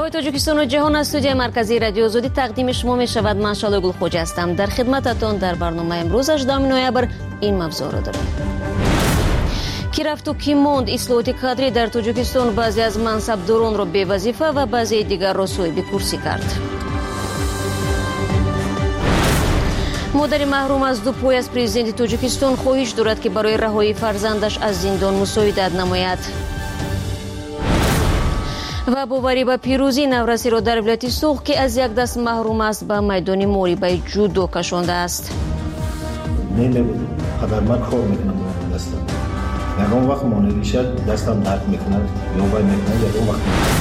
خبرهای تاجیکستان و جهان از استودیوی مرکزی رادیو آزادی تقدیم شما می شود. من شالو گلخوج هستم. در خدمتتان در برنامه امروز 18 نوامبر این موضوع را داریم. کی رفت و کی ماند؟ اصلاحات کادری در تاجیکستان بعضی از منصبداران را بی وظیفه و بعضی دیگر را صاحب کرسی کرد. مادر محروم از دو پای از پرزیدنت تاجیکستان خواهش دارد که برای رهایی فرزندش از زندان مساعدت نماید. و باوری به پیروزی نورسی را در ولایت سوخ که از یک دست محروم است به میدان موریبه جودو کشانده است. نمی‌بود. خدمت کار میکنم دستم. یکم وقت مانیشه دستم درد میکند یا وای میکند یا وقت.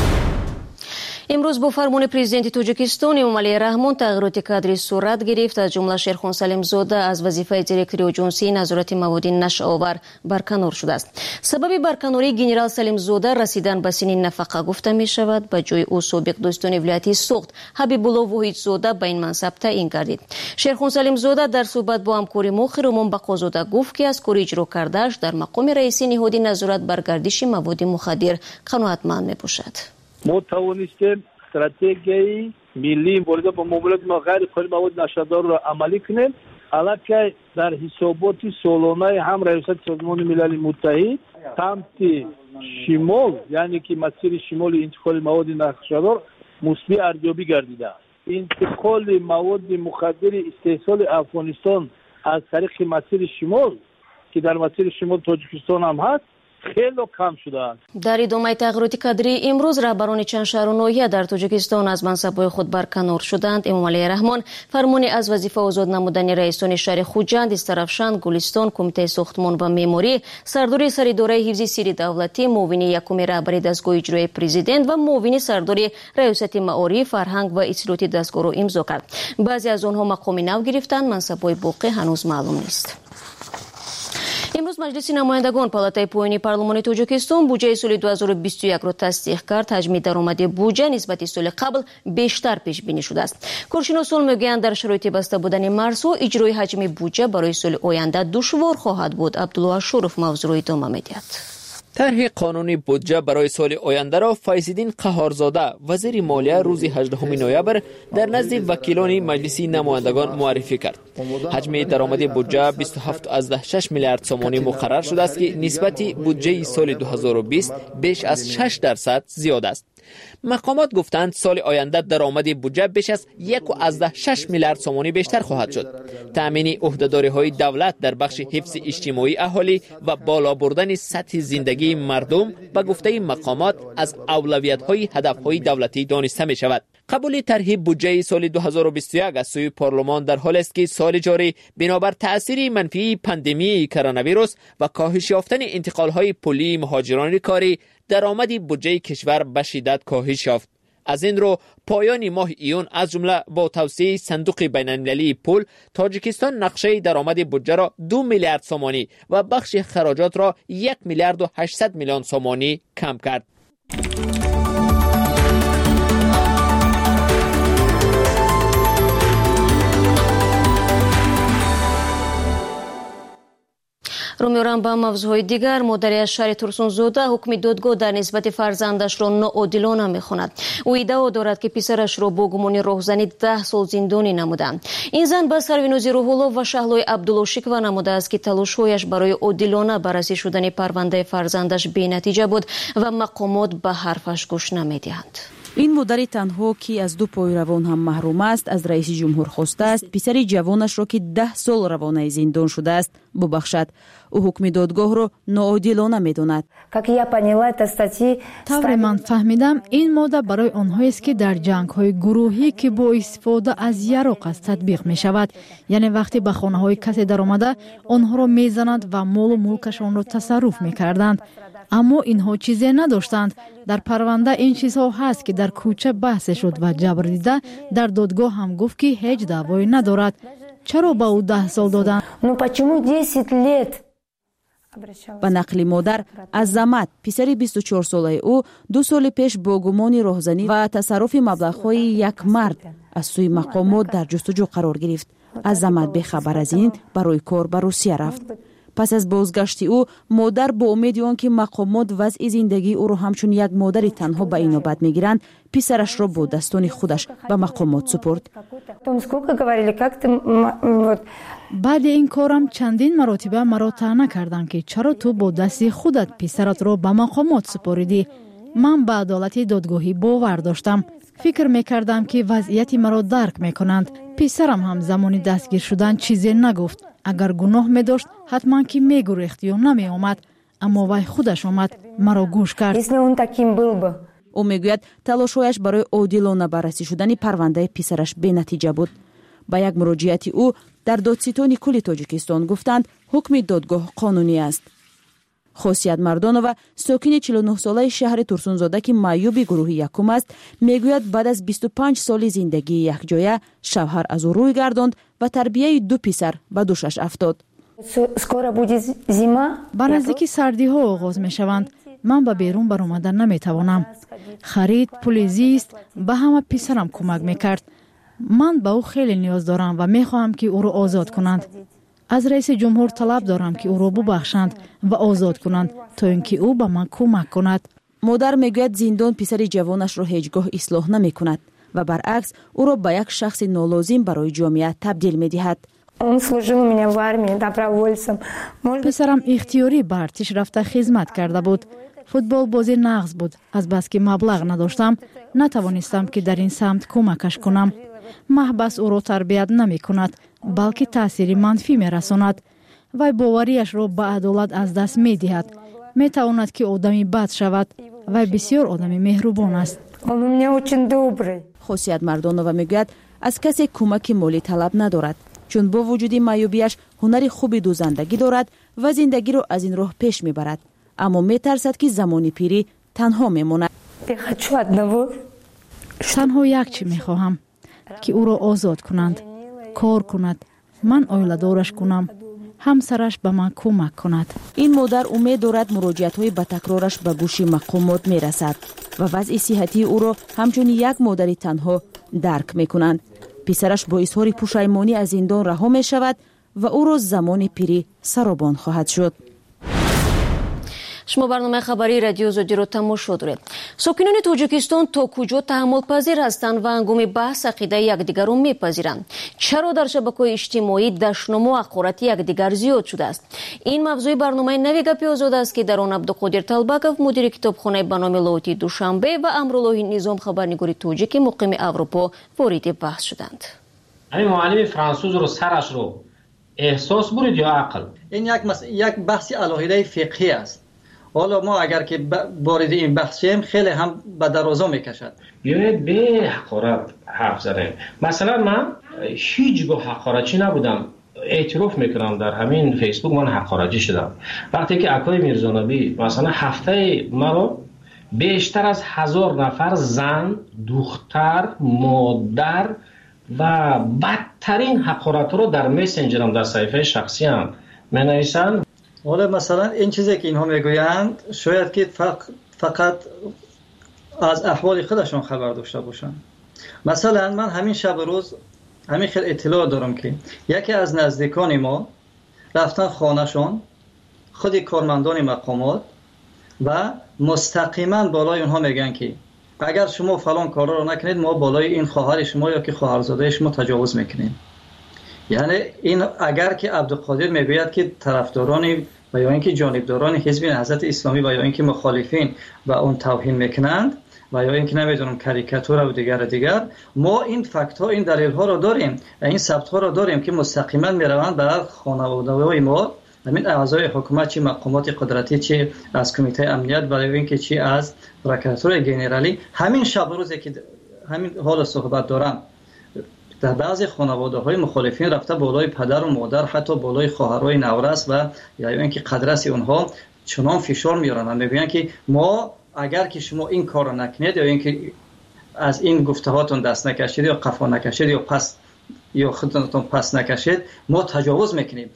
امروز با فرمان پرزیدنت تاجیکستان امامعلی رحمان تغییرات کادری صورت گرفت. از جمله شیرخان سلیم زاده از وظیفه دیرکتوری آژانسی نظارت مواد نشه‌آور برکنار شده است. سبب برکناری گنرال سلیم زاده رسیدن به سن نفقه گفته می شود. به جای او سابق داستان ولایت سوخت حبیب الله واحد زاده به این منصب تعیین گردید. شیرخان سلیم زاده در صحبت با همکار ما خیرمان بقازاده گفت که از کار اجرا کرده‌اش در مقام رئیس نهاد نظارت بر گردش مواد مخدر قناعتمند میباشد. ما توانستیم استراتژی ملی مبارزه با معاملات غیر قانونی مواد نشادار را عملی کنیم. البته در حسابات سالانه هم رئیست سازمان ملل متحد سمت شمال یعنی که مسیر شمال انتقال مواد نشادار مثبت ارزیابی گردیده است. انتقال مواد مخدر استحصال افغانستان از طریق مسیر شمال که در مسیر شمال تاجیکستان هم هست خیلی کم شده است. در ادامه تغییرات کادری امروز رهبران چند شهر و ناحیه در تاجیکستان از منصب‌های خود برکنار شدند. امامعلی رحمان فرمان از وظیفه آزاد نمودن رئیسان شهر خوجند، استرافشان، گلستان، کمیته ساختمان و معماری، سرداری سردار حفظ سری دولتی، معاون یکم رهبری دستگاه اجرایی پرزیدنت و معاون سرداری ریاست معارف، فرهنگ و اطلاعات دستگاه را امضا کرد. بعضی از آنها مقام نو گرفتند، منصب‌های باقی هنوز معلوم نیست. امروز مجلس نمایندگان پالاتای پایینی پارلمان تاجیکستان بودجه سال 2021 را تصدیق کرد. حجم درآمد بودجه نسبت سال قبل بیشتر پیش بینی شده است. کارشناسان میگویند در شرایط بسته بودن مرزها اجرای حجم بودجه برای سال آینده دشوار خواهد بود. عبدالله شرف موضوع را ادامه می‌دهد. طرح قانونی بودجه برای سال آینده را فیض‌الدین قهارزاده وزیر مالیه روز 18 نوامبر در نزد وکیلان مجلس نمایندگان معرفی کرد. حجم درآمد بودجه 27.6 میلیارد سومانی مقرر شده است که نسبت بودجه سال 2020 بیش از 6% زیاد است. مقامات گفتند سال آینده درآمد بودجه بیش از 1.6 میلیارد سومانی بیشتر خواهد شد. تامین عهده‌داری‌های دولت در بخش حفظ اجتماعی اهالی و بالا بردن سطح زندگی مردم به گفته مقامات از اولویت‌های هدف‌های دولتی دانسته می‌شود. قبول طرح بودجه سال 2021 از سوی پارلمان در حالی است که سال جاری بنابر تأثیر منفی پاندمی کرونا ویروس و کاهش یافتن انتقال‌های پلی مهاجران کاری درآمد بودجه کشور به شدت کاهش یافت. از این رو پایان ماه ایون از جمله با توسعه صندوق بین‌المللی پول تاجیکستان نقشه درآمد بودجه را 2 میلیارد سومانی و بخش خراجات را 1 میلیارد و 800 میلیون سومانی کم کرد. رو می‌روم به موضوعهای دیگر. مادر شهر ترسونزاده حکم دادگاه در نسبت فرزندش را ناعادلانه می‌خواند. او ادعا دارد که پسرش را با گمان راهزنی 10 سال زندانی نمودند. این زن به سروینوزی روح‌الله و شهلای عبدالله شکوه نموده است که تلاش‌هایش برای عادلانه بررسی شدن پرونده فرزندش بی‌نتیجه بود و مقامات به حرفش گوش نمی‌دهند. این مادر تنها که از دو پای روان هم محروم است از رئیس جمهور خواسته است پسر جوانش را که 10 سال روانه زندان شده است ببخشد. او حکم دادگاه را ناعادلانه می‌داند. طور من فهمیدم این ماده برای آنهایی است که در جنگ‌های گروهی که با استفاده از یراق است تطبیق می‌شود. یعنی وقتی به خانه‌های کسی در آمده آنها را می‌زنند و مال و ملکشان را تصرف می‌کردند. اما اینها چیزی نداشتند. در پرونده این چیزها هست که در کوچه بحث شد و جبر دیده در دادگاه هم گفت که هیچ دعوایی ندارد. چرا به او 10 سال دادند؟ به نقل مادر عظمت پسر 24 ساله او 2 سال پیش با گمان راهزنی و تصرف مبلغ‌های یک مرد از سوی مقامات در جستجو قرار گرفت. عظمت به خبر از این برای کار به روسیه رفت. پس از بازگشت او مادر با امید آنکه مقامات وضع زندگی او را همچون یک مادری تنها به این نوبت میگیرند پسرش را با دستان خودش به مقامات سپرد. بعد این کارم چندین مرتبه مرا طعنه کردند که چرا تو با دست خودت پسرت را به مقامات سپاریدی. من به عدالت دادگاهی باور داشتم. فکر میکردم که وضعیت مرا درک میکنند. پسرم هم زمان دستگیر شدن چیزی نگفت. اگر گناه می داشت حتما که میگریخت یا نمی آمد، اما وای خودش آمد مرا گوش کرد. او میگوید تلاش‌هایش برای عادلانه بررسی شدن پرونده پسرش بی نتیجه بود. با یک مراجعت او در دادستان کل تاجیکستان گفتند حکم دادگاه قانونی است. خاصیت مردانова ساکن 49 ساله شهر ترسونزاده که معیوب گروه یکم است میگوید بعد از 25 سال زندگی یکجایه شوهر از او روی گرداند و تربیت 2 پسر به دوشش افتاد. به نزدیکی سردی ها آغاز می شوند. من به بیرون برآمدن نمی توانم. خرید پول زیست به همه پسرم کمک می کرد. من به او خیلی نیاز دارم و می خواهم که او را آزاد کنند. از رئیس جمهور طلب دارم که او را ببخشند و آزاد کنند تا اینکه او به من کمک کند. مادر میگوید زندان پسر جوانش را هیچگاه اصلاح نمی کند و برعکس او را به یک شخص نالازم برای جامعه تبدیل می دهد. پسرم اختیاری به ارتش رفته خدمت کرده بود. فوتبال بازی نغز بود. از بس که مبلغ نداشتم نتوانستم که در این سمت کمکش کنم. محبس او را تربیت نمی کند بلکه تأثیر منفی می رساند. وی باوریش را به عدالت از دست می دهد. می تواند که آدمی بد شود. وی بسیار آدمی مهربان است. خاصیت مردانova میگوید از کسی کمک مالی طلب ندارد چون با وجود معیوبیش هنر خوبی دوزندگی دارد و زندگی را از این راه پیش میبرد، اما میترسد که زمان پیری تنها میماند. تنها یک چی میخواهم که او را آزاد کنند، کار کند، من آیله دارش کنم، همسرش به من کمک کند. این مادر امید دارد مراجعت‌های با تکرارش به گوش مقامات میرسد و وضع صحتی او را همچون یک مادر تنها درک میکنند. پسرش با اظهار پشیمانی از زندان رها می شود و او را زمان پیری سرابان خواهد شد. شما برنامه خبری رادیو زودی رو تماشا دارید. ساکنان تاجیکستان تا کجا تحمل پذیر هستند و هنگام بحث عقیده یکدیگر را میپذیرند؟ چرا در شبکه‌های اجتماعی دشنام و حقارت یکدیگر زیاد شده است؟ این موضوع برنامه نوی گپی آزاد است که در آن عبدالقادر طلبکov مدیر کتابخانه به نام لاوتی دوشنبه و امرالله نظام خبرنگار تاجیک مقیم اروپا وارد بحث شدند. این معلم فرانسوز رو سرش رو احساس برید یا عقل؟ این یک بحث علاهیده فقهی است. حالا ما اگر که وارد این بحث شیم خیلی هم به درازا میکشد. بیایید به حقارت حرف زنیم. مثلا من هیچگاه حقارتی نبودم. اعتراف میکنم در همین فیسبوک من حقارتی شدم. وقتی که اکای میرزانبی مثلا هفته مرا بیشتر از 1000 نفر زن، دختر، مادر و بدترین حقارت رو در مسنجرم در صفحه شخصی هم منویسن. حالا مثلا این چیزی که اینها میگویند شاید که فقط از احوال خودشون خبر داشته باشن. مثلا من همین شب روز همین خیلی اطلاع دارم که یکی از نزدیکان ما رفتن خانهشون، خود کارمندان مقامات و مستقیما بالای اونها میگن که اگر شما فلان کارا رو نکنید ما بالای این خواهر شما یا که خواهرزاده شما تجاوز میکنیم. یعنی این اگر که عبدالقادر میگوید که طرفداران و یا اینکه جانبداران حزب نهضت اسلامی و یا اینکه مخالفین و اون توهین میکنند و یا اینکه نمیدونم کاریکاتور و دیگر ما این فکت ها این دلیل ها رو داریم، این ثبت ها رو داریم که مستقیما میروند بر خانواده های ما، همین اعضای حکومت چی مقامات قدرتی چی از کمیته امنیت و یا اینکه چی از پروکراتور ژنرالی. همین شب روزی که همین حال صحبت دارم در بعضی خانواده های مخالفین رفته بالای پدر و مادر، حتی بالای خواهرای نورس و یا اینکه قدرس اونها چنان فشار میارن و میگن که ما اگر که شما این کارو نکنید یا اینکه از این گفتهاتون دست نکشید یا قفا نکشید یا پس یا خودتون پس نکشید ما تجاوز میکنیم.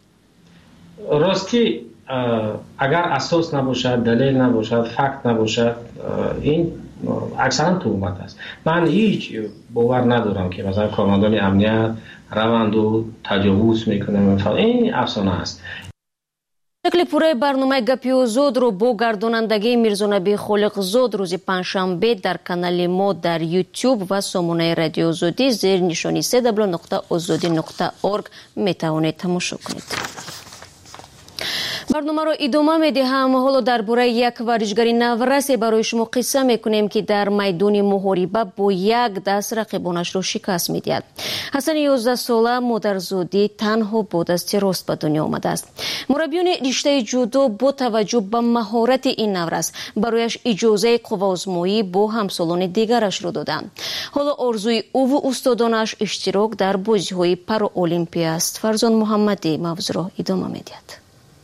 راستی اگر اساس نباشد، دلیل نباشد، فکت نباشد، این اکثرا تهمت است. من هیچ باور ندارم که مثلا کارمندان امنیت روند و تجاوز میکنه. این افسانه است. شکل پوره برنامه گپی озود رو با گردانندگی میرزانبی خالقزاد روز پنجشنبه در کانال ما در یوتیوب و سامانه رادیو آزادی زیر نشانی www.azadi.org میتوانید تماشا کنید. برنامه را ادامه میدهم. حالا درباره یک ورزشکار نورس برای شما قصه میکنیم که در میدان محاربه با یک دست رقیبانش را شکست میدهد. حسن 11 ساله مادرزادی تنها با دست راست به دنیا آمده است. مربیان رشته جودو با توجه به مهارت این نورس برایش اجازه قوه‌آزمایی با همسالان دیگرش را دادند. حالا آرزوی او و استادانش اشتراک در بازی‌های پارالمپی است. فرزان محمدی موضوع را ادامه میدهد.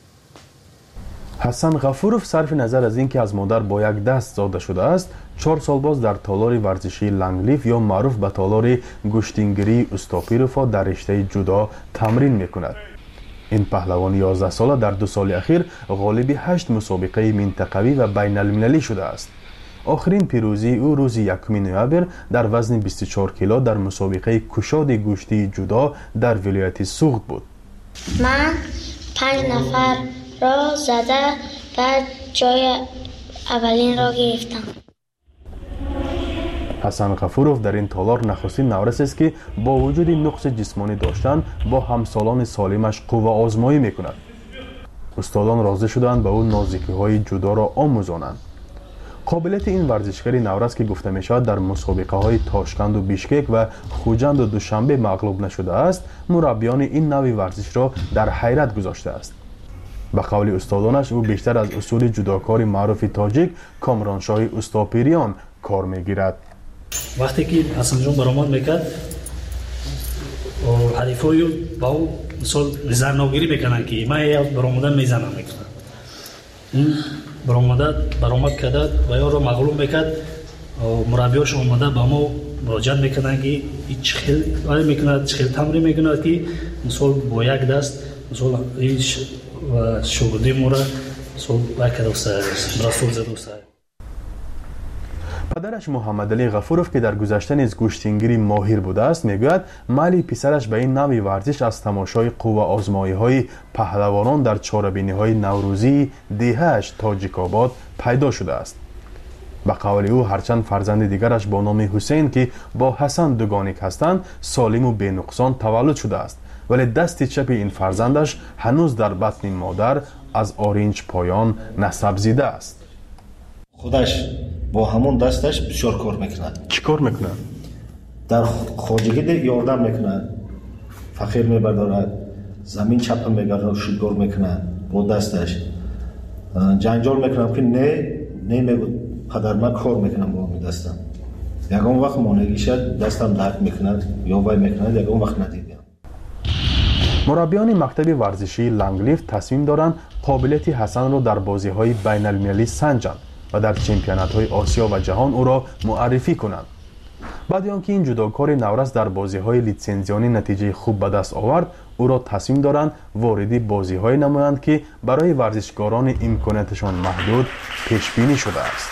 حسن غفوروف صرف نظر از اینکه از مادر با یک دست زاده شده است 4 سال باز در تالار ورزشی لنگلیف یا معروف به تالار گشتینگیری استاپیروفا در رشته جودو تمرین میکند. این پهلوان 11 ساله در 2 سال اخیر غالب 8 مسابقه منطقوی و بین المللی شده است. آخرین پیروزی او روز 1 نوامبر در وزن 24 کیلو در مسابقه کشاد گوشتی جودو در ولایت سوغد بود. من 5 نفر را زده بعد جای اولین را گرفتم. حسن غفوروف در این تالار نخستین نورس است که با وجود نقص جسمانی داشتن با همسالان سالمش قوه آزمایی میکند. استادان راضی شدند به او نازکی های جودو را آموزانند. قابلیت این ورزشکار نورس که گفته می شود در مسابقه های تاشکند و بیشکک و خوجند و دوشنبه مغلوب نشده است، مربیان این نوع ورزش را در حیرت گذاشته است. به قول استادانش او بیشتر از اصول جودوکار معروف تاجیک کامرانشاه استاپیریان کار میگیرد. وقتی که حسن جان برآمد میکرد حریفای با او مثال زرناگیری میکنن که من یا برآمدن میزنم میکنن. این برآمد کرد و یا را مغلوب میکرد. مربیاش اومده با ما مراجعت میکنن که چه خیلی میکند، چه خیلی تمرین میکند که مثال با یک دست مثال و شغلی مورا صبح وقت رسول زدوسته. پدرش محمد علی غفوروف که در گذشته نیز گوشتینگیری ماهر بوده است میگوید میل پسرش به این نوع ورزش از تماشای قوه آزمایی های پهلوانان در چاره‌بینی های نوروزی دهه‌اش تاجیک آباد پیدا شده است. به قول او هرچند فرزند دیگرش با نام حسین که با حسن دوگانیک هستند سالم و بی نقصان تولد شده است، ولی دست چپ این فرزندش هنوز در بطن مادر از آرنج پایان نسب زیده است. خودش با همون دستش بسیار کار میکند. چی کار میکنه؟ در خواجگی یاردم میکند، فقیر میبردارد، زمین چپ میگرد، شودگار میکند با دستش. جنجال میکنم که نه میگود پدر من کار میکنم با همین دستم. یکم وقت مانگی شد دستم درد میکند یا بای میکند، یکم وقت ندیدم. مربیان مکتب ورزشی لنگلیف تصمیم دارند قابلیت حسن را در بازی‌های بین المللی سنجند و در چمپیونات‌های آسیا و جهان او را معرفی کنند. بعد آنکه این جودوکار نورس در بازی‌های لیتسنزیانی نتیجه خوب به دست آورد، او را تصمیم دارند وارد بازی‌های نمایند که برای ورزشکاران امکاناتشان محدود پیش بینی شده است.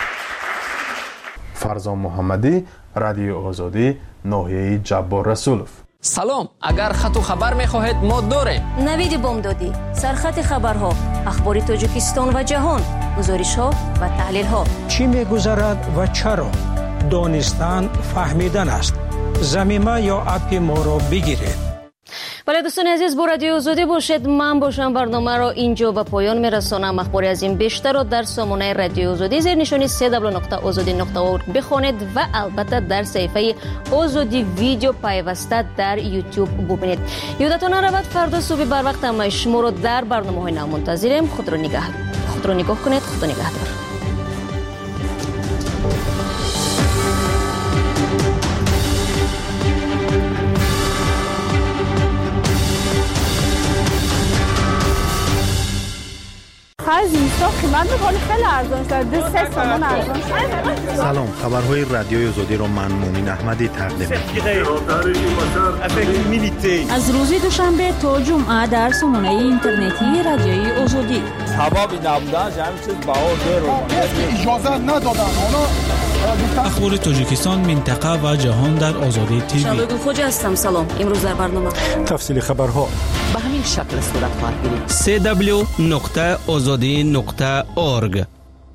فرزان محمدی، رادیو آزادی، ناحیه جبار رسولوف. سلام، اگر خط و خبر می‌خواهید ما داریم. نوید بامدادی، سرخط خبرها، اخبار تاجیکستان و جهان، گزارش‌ها و تحلیل‌ها. چی می‌گذرد و چرا؟ دانستن فهمیدن است. ضمیمه یا اپ ما را بگیرید. بله دوستان عزیز، با رادیو آزادی باشید. من باشم. برنامه را اینجا به پایان میرسانم. اخباری از این بیشتر را در سامانه رادیو آزادی زیر نشانی www.azadi.org بخوانید و البته در صفحه آزادی ویدیو پیوسته در یوتیوب ببینید. یادتان نرود فردا صبح بر وقت ما شما را در برنامه‌های نو منتظریم. خود را نگاه کنید. خدا نگهدار. از اینستا قیمت میکنه خیلی ارزان شده. 3 تومن ارزان شده. سلام، خبرهای رادیوی آزادی را من مومن احمدی تقدیم می‌کنم. از روز دوشنبه تا جمعه در سامانه اینترنتی رادیوی آزادی. سبب نبودن همین چیز بها اجازه ندادن. اخبار تاجیکستان، منطقه و جهان در آزادی تیوی. شادو خوجا هستم. سلام. امروز در برنامه تفصیل خبرها به همین شکل صورت خواهد گرفت. www.azadi.org.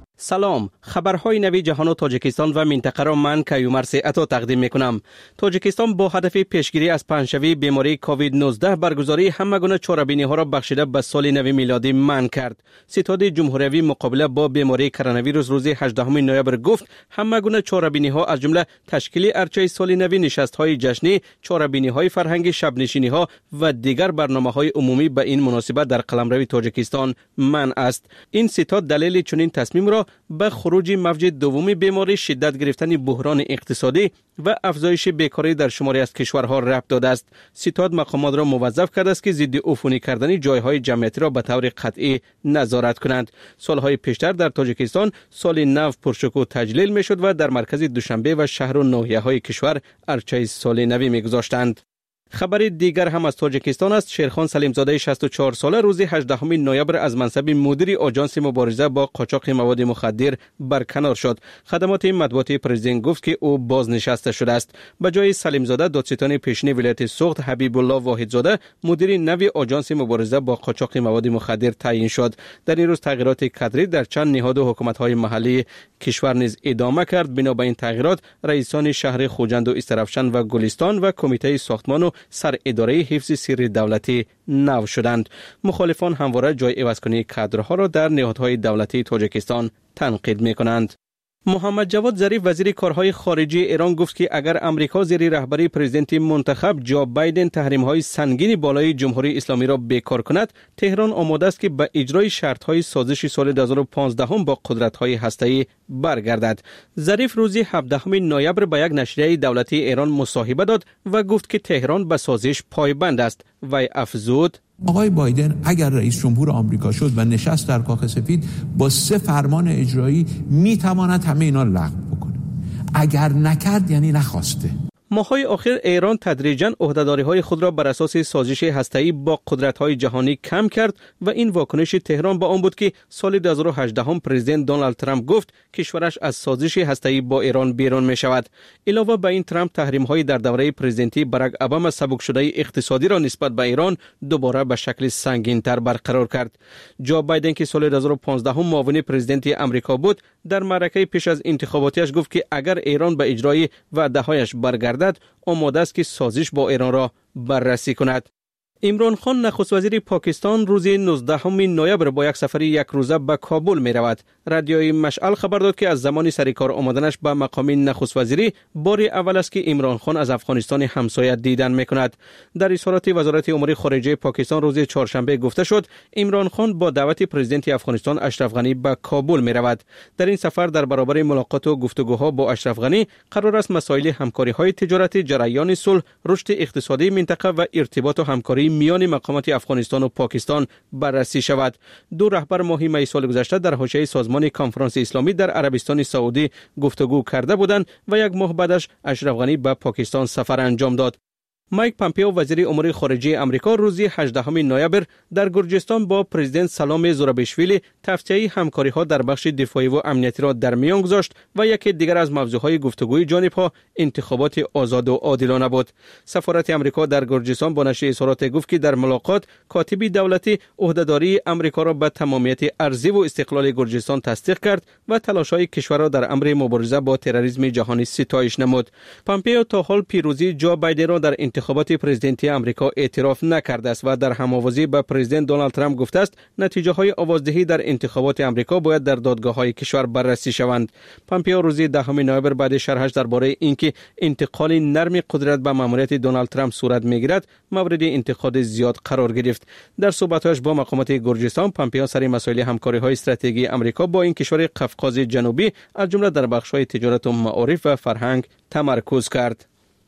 سلام، خبرهای نوی جهان و تاجیکستان و منطقه را من کیومر سیعتا تقدیم میکنم. تاجیکستان با هدف پیشگیری از پنجشوی بیماری کووید 19 برگزاری همه گونه چاره‌بینی ها را بخشیده به سال نو میلادی منع کرد. ستاد جمهوری مقابله با بیماری کرونا ویروس روز 18 نوامبر گفت همه گونه چاره‌بینی ها از جمله تشکیل ارچه سال نو، نشست‌های جشنی، چاره‌بینی های فرهنگی، شب نشینی ها و دیگر برنامه‌های عمومی به این مناسبت در قلمرو تاجیکستان منع است. این ستاد دلیل چنین تصمیم را به خروج موج دوم بیماری، شدت گرفتن بحران اقتصادی و افزایش بیکاری در شماری از کشورها ربط داده است. ستاد مقامات را موظف کرده است که ضد عفونی کردن جایهای جمعیتی را به طور قطعی نظارت کنند. سالهای پیشتر در تاجیکستان سال نو پرشکوه تجلیل میشد و در مرکز دوشنبه و شهر و ناحیه‌های کشور ارچه سال نو میگذاشتند. خبر دیگر هم از تاجیکستان است. شیرخان سلیمزاده 64 ساله روز 18 نوامبر از منصب مدیر آژانس مبارزه با قاچاق مواد مخدر برکنار شد. خدمات مطبوعاتی پرزیدنت گفت که او بازنشسته شده است. به جای سلیمزاده دادستان پیشین ولایت سوخت حبیب الله واحدزاده مدیر نوی آژانس مبارزه با قاچاق مواد مخدر تعیین شد. در این روز تغییرات کادری در چند نهاد و حکومت‌های محلی کشور نیز ادامه کرد. بنا به این تغییرات رئیسان شهر خوجند و استرافشان و گلستان و کمیته ساختمان و سر اداره حفظ سری دولتی نو شدند. مخالفان همواره جای عوض‌کنی کادرها را در نهادهای دولتی تاجیکستان تنقید می‌کنند. محمد جواد ظریف وزیر کارهای خارجه ایران گفت که اگر امریکا زیر رهبری پرزیدنت منتخب جو بایدن تحریم‌های سنگین بالای جمهوری اسلامی را بیکار کند، تهران آماده است که به اجرای شرط‌های سازش سال 2015 با قدرت‌های هسته‌ای برگردد. ظریف روز 17 نوامبر به یک نشریه دولتی ایران مصاحبه داد و گفت که تهران به سازش پایبند است. وی افزود: آقای بایدن اگر رئیس جمهور آمریکا شد و نشست در کاخ سفید با 3 فرمان اجرایی میتواند همه اینا رو لغو بکنه. اگر نکرد یعنی نخواسته. ماه‌های اخیر ایران تدریجاً عهده‌داری‌های خود را بر اساس سازش هسته‌ای با قدرت‌های جهانی کم کرد و این واکنش تهران با آن بود که سال 2018 پرزیدنت دونالد ترامپ گفت کشورش از سازش هسته‌ای با ایران بیرون می‌شود. علاوه بر این ترامپ تحریم‌های در دوره پرزیدنتی باراک اوباما سبک شده اقتصادی را نسبت به ایران دوباره به شکل سنگین‌تر برقرار کرد. جو بایدن که سال 2015 معاون پرزیدنت آمریکا بود، در معرکه پیش از انتخاباتیش گفت که اگر ایران به اجرای وعده‌هایش برگردد آماده است که سازش با ایران را بررسی کند. عمران خان نخست وزیر پاکستان روز 19 نوامبر با یک سفر یک روزه به کابل می رود. رادیوی مشعل خبر داد که از زمان سرکار آمدنش به مقام نخست وزیری بار اول است که عمران خان از افغانستان همسایه دیدن می کند. در اظهارات وزارت امور خارجه پاکستان روز چهارشنبه گفته شد عمران خان با دعوت پرزیدنت افغانستان اشرف غنی به کابل می رود. در این سفر در برابر ملاقات و گفتگوها با اشرف غنی قرار است مسائل همکاری های تجارتی، جریان صلح، رشد اقتصادی منطقه و ارتباط و همکاری میان مقامات افغانستان و پاکستان بررسی شود. دو رهبر ماه می سال گذشته در حاشیه سازمان کنفرانس اسلامی در عربستان سعودی گفتگو کرده بودند و یک ماه بعدش اشرف غنی به پاکستان سفر انجام داد. مایک پامپیو وزیر امور خارجه آمریکا روز 18 نوامبر در گرجستان با پرزیدنت سلام زورابیشویلی توطئه همکاری‌ها در بخش دفاعی و امنیتی را در میان گذاشت و یکی دیگر از موضوعهای گفتگوی جانب‌ها انتخابات آزاد و عادلانه بود. سفارت آمریکا در گرجستان با نشر اظهارات گفت که در ملاقات کاتب دولتی عهدهداری آمریکا را به تمامیت ارضی و استقلال گرجستان تصدیق کرد و تلاش‌های کشور را در امر مبارزه با تروریسم جهانی ستایش نمود. پامپیو تا حال پیروزی جو بایدن را در انتخابات پرزیدنتی آمریکا اعتراف نکرده است و در هم‌آوازی با پرزیدنت دونالد ترامپ گفته است نتیجه‌های آوازدهی در انتخابات آمریکا باید در دادگاه‌های کشور بررسی شوند. پامپیو روز 10 نوامبر بعد شرحش درباره اینکه انتقال نرم قدرت به ماموریت دونالد ترامپ صورت می‌گیرد مورد انتقاد زیاد قرار گرفت. در صحبت‌هایش با مقامات گرجستان پامپیو سر مسائل همکاری‌های استراتژیکی آمریکا با این کشور قفقاز جنوبی از جمله در بخش‌های تجارت و معارف و فرهنگ تمرکز کرد.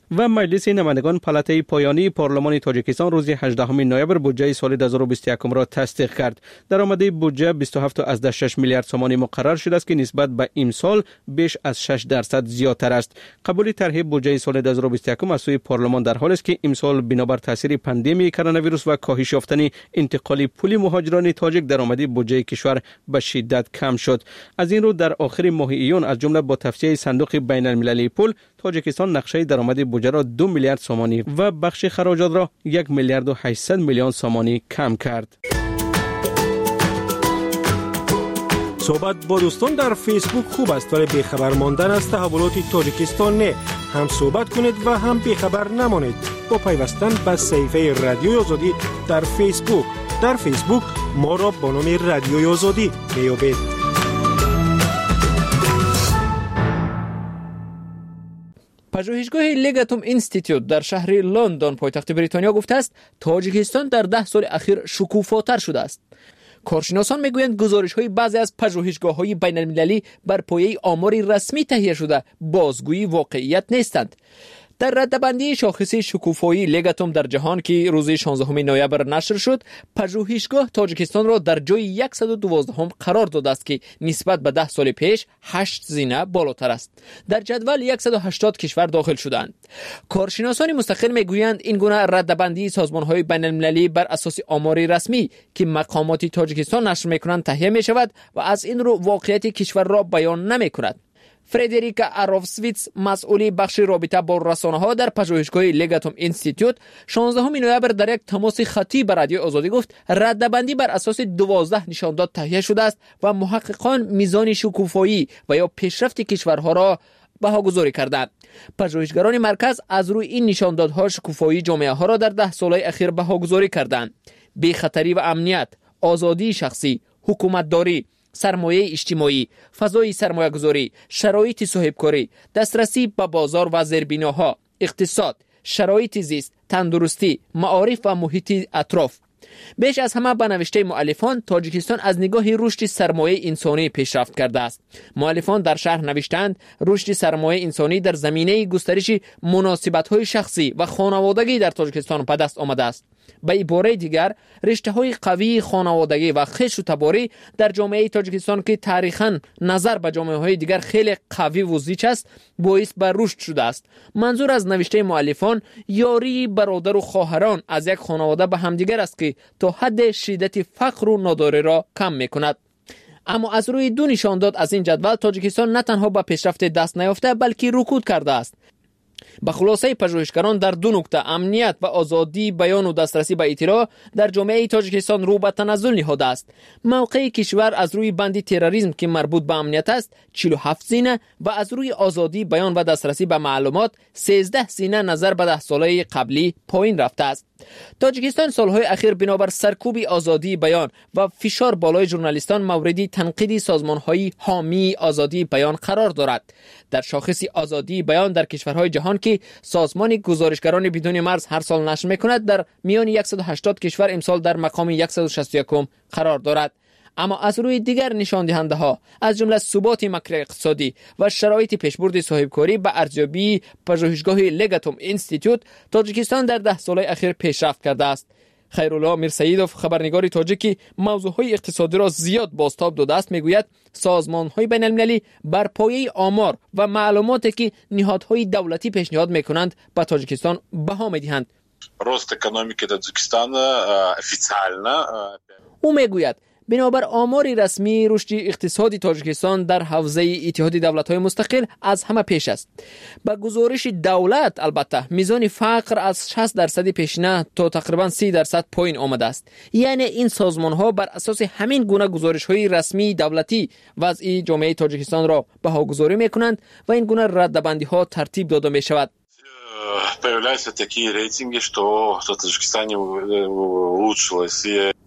و مجلس نمایندگان پلاته پایانی پارلمان تاجیکستان روز 18 نوامبر بودجه سال 2021 را تصدیق کرد. درآمد بودجه 27.6 میلیارد سومانی مقرر شده است که نسبت به امسال بیش از 6% زیادتر است. قبول طرح بودجه سال 2021 از سوی پارلمان در حالی است که امسال بنابر تاثیر پاندمی کرونا ویروس و کاهش یافتن انتقال پول مهاجران تاجیک درآمد بودجه کشور به شدت کم شد. از این رو در آخر ماه ایون از جمله با توسعه صندوق بین المللی پول تاجیکستان نقشه درآمد بودجه را 2 میلیارد سومانی و بخش خراجات را 1 میلیارد و 800 میلیون سومانی کم کرد. صحبت با دوستان در فیسبوک خوب است ولی بیخبر ماندن از تحولات تاجیکستان نه. هم صحبت کنید و هم بیخبر نمانید با پیوستن به صفحه رادیوی آزادی در فیسبوک. در فیسبوک ما را با نام رادیوی آزادی میابید. پژوهشگاه لگاتوم اینستیتوت در شهر لندن پایتخت بریتانیا گفته است تاجیکستان در 10 سال اخیر شکوفاتر شده است. کارشناسان میگویند گزارش‌های بعضی از پژوهشگاه‌های بین‌المللی بر پایه آماری رسمی تهیه شده بازگویی واقعیت نیستند. در ردبندی شاخص شکوفایی لگاتوم در جهان که روز 16 نوامبر نشر شد، پژوهشگاه تاجیکستان را در جای 112 قرار داده است که نسبت به 10 سال پیش 8 زینه بالاتر است. در جدول 180 کشور داخل شدند. کارشناسان مستقل میگویند این گونه ردبندی سازمان‌های بین‌المللی بر اساس آماری رسمی که مقامات تاجیکستان نشر می‌کنند تهیه می‌شود و از این رو واقعیت کشور را بیان نمی‌کند. فردریکا اروفسویتس مسئول بخش رابطه با رسانه‌ها در پژوهشگاه لگاتوم اینستیتوت 16 نوامبر در یک تماس خطی با رادیو آزادی گفت ردبندی بر اساس 12 نشانداد تهیه شده است و محققان میزان شکوفایی و یا پیشرفت کشورها را بهاگذاری کردند. پژوهشگران مرکز از روی این نشاندادها شکوفایی جامعه ها را در 10 سال اخیر بهاگذاری کردند. بی‌خطری و امنیت، آزادی شخصی، حکومتداری، سرمایه اجتماعی، فضای سرمایه گذاری، شرایط صاحبکاری، دسترسی به بازار و زیربناها، اقتصاد، شرایط زیست، تندرستی، معارف و محیط اطراف. بیش از همه به نوشته مؤلفان تاجیکستان از نگاه رشد سرمایه انسانی پیشرفت کرده است. مؤلفان در شرح نوشتند رشد سرمایه انسانی در زمینه گسترش مناسبت‌های شخصی و خانوادگی در تاجیکستان به دست آمده است. به عباره دیگر رشته‌های قوی خانوادگی و خویش و تباری در جامعه تاجیکستان که تاریخاً نظر به جامعه‌های دیگر خیلی قوی و زیچ است باعث به رشد شده است. منظور از نوشته مؤلفان یاری برادر و خواهران از یک خانواده به همدیگر است که تا حد شدت فقر و ناداری را کم می‌کند. اما از روی دو نشانداد از این جدول تاجیکستان نه تنها به پیشرفت دست نیافته بلکه رکود کرده است. به خلاصه پژوهشگران در دو نکته امنیت و آزادی بیان و دسترسی به اطلاع در جامعه تاجیکستان رو به تنزل نهاده است. موقع کشور از روی بند تروریسم که مربوط به امنیت است 47 زینه و از روی آزادی بیان و دسترسی به معلومات 13 زینه نظر به 10 ساله قبلی پایین رفته است. تاجیکستان سالهای اخیر بنابر سرکوب آزادی بیان و فشار بالای ژورنالیستان مورد تنقید سازمان‌های حامی آزادی بیان قرار دارد. در شاخص آزادی بیان در کشورهای جهان که سازمان گزارشگران بدون مرز هر سال نشر می‌کند در میان 180 کشور امسال در مقام 161 قرار دارد. اما از روی دیگر نشان دهنده ها از جمله ثبات مکر اقتصادی و شرایط پیشبرد صاحبکاری به ارزیابی پژوهشگاه لگاتوم اینستیتوت تاجیکستان در 10 سال اخیر پیشرفت کرده است. خیرالله میرسیدوف خبرنگار تاجیکی موضوعهای اقتصادی را زیاد بازتاب داده است میگوید سازمان‌های بین‌المللی بر پایه آمار و معلوماتی که نهادهای دولتی پیشنهاد می‌کنند به تاجیکستان بها می‌دهند. رشد اقتصادی تاجیکستان افیشیالنا او میگوید بنابر آمار رسمی رشد اقتصادی تاجیکستان در حوزه اتحاد دولت‌های مستقل از همه پیش است. با گزارش دولت البته میزان فقر از 60% پیشینه تا تقریبا 30% پایین آمده است. یعنی این سازمان‌ها بر اساس همین گونه گزارش‌های رسمی دولتی وضع جامعه تاجیکستان را بهاگذاری می‌کنند و این گونه ردبندی‌ها ترتیب داده می‌شود. Появляются такие рейтинги, что в Таджикистане улучшилось.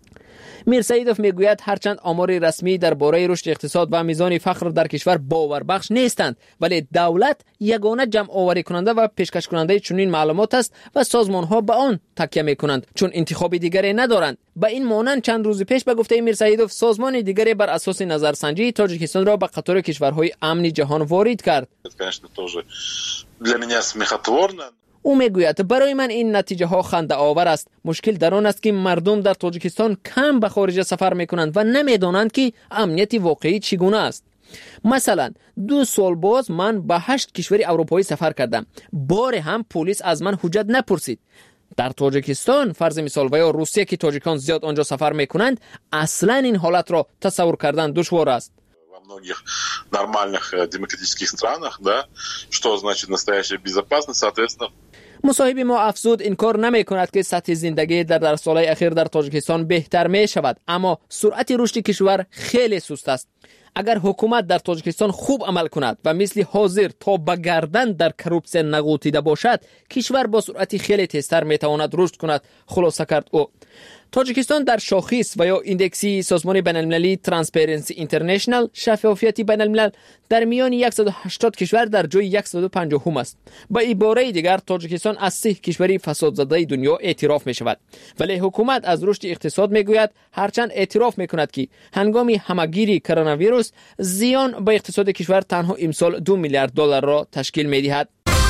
میرسیدوف میگوید هرچند آمار رسمی درباره رشد اقتصاد و میزان فقر در کشور باوربخش نیستند ولی دولت یگانه جمع آوری کننده و پیشکش کننده چنین معلومات است و سازمان ها به آن تکیه میکنند چون انتخاب دیگری ندارند. با این مانند چند روز پیش به گفته میرسیدوف سازمان دیگری بر اساس نظرسنجی تاجیکستان را به قطار کشورهای امن جهان وارد کرد. او میگوید برای من این نتیجه ها خنده آور است. مشکل در آن است که مردم در تاجیکستان کم به خارج سفر میکنند و نمیدانند که امنیت واقعی چگونه است. مثلا 2 سال باز من به 8 کشور اروپایی سفر کردم. بار هم پلیس از من حجت نپرسید. در تاجیکستان فرض مثال و یا روسیه که تاجیکان زیاد آنجا سفر میکنند اصلا این حالت را تصور کردن دشوار است. В многих нормальных демократических странах, да, что значит настоящая безопасность, соответственно. مصاحب ما افزود این کار نمی کند که سطح زندگی در سالهای اخیر در تاجیکستان بهتر می شود، اما سرعت رشد کشور خیلی سست است. اگر حکومت در تاجیکستان خوب عمل کند و مثل حاضر تا به گردن در کروپسیون نغوطیده باشد، کشور با سرعت خیلی تیزتر می تواند رشد کند، خلاصه کرد او. تاجیکستان در شاخص و یا ایندکسی سازمان بین‌المللی ترانسپرنسی اینترنشنال شفافیت بین‌الملل در میان 180 کشور در جای 150 است. با عباره دیگر تاجیکستان از 3 کشور فساد زده دنیا اعتراف می شود، ولی حکومت از رشد اقتصاد می گوید، هرچند اعتراف می کند که هنگام همگیری کرونا ویروس زیان به اقتصاد کشور تنها امسال 2 میلیارد دلار را تشکیل می دهد.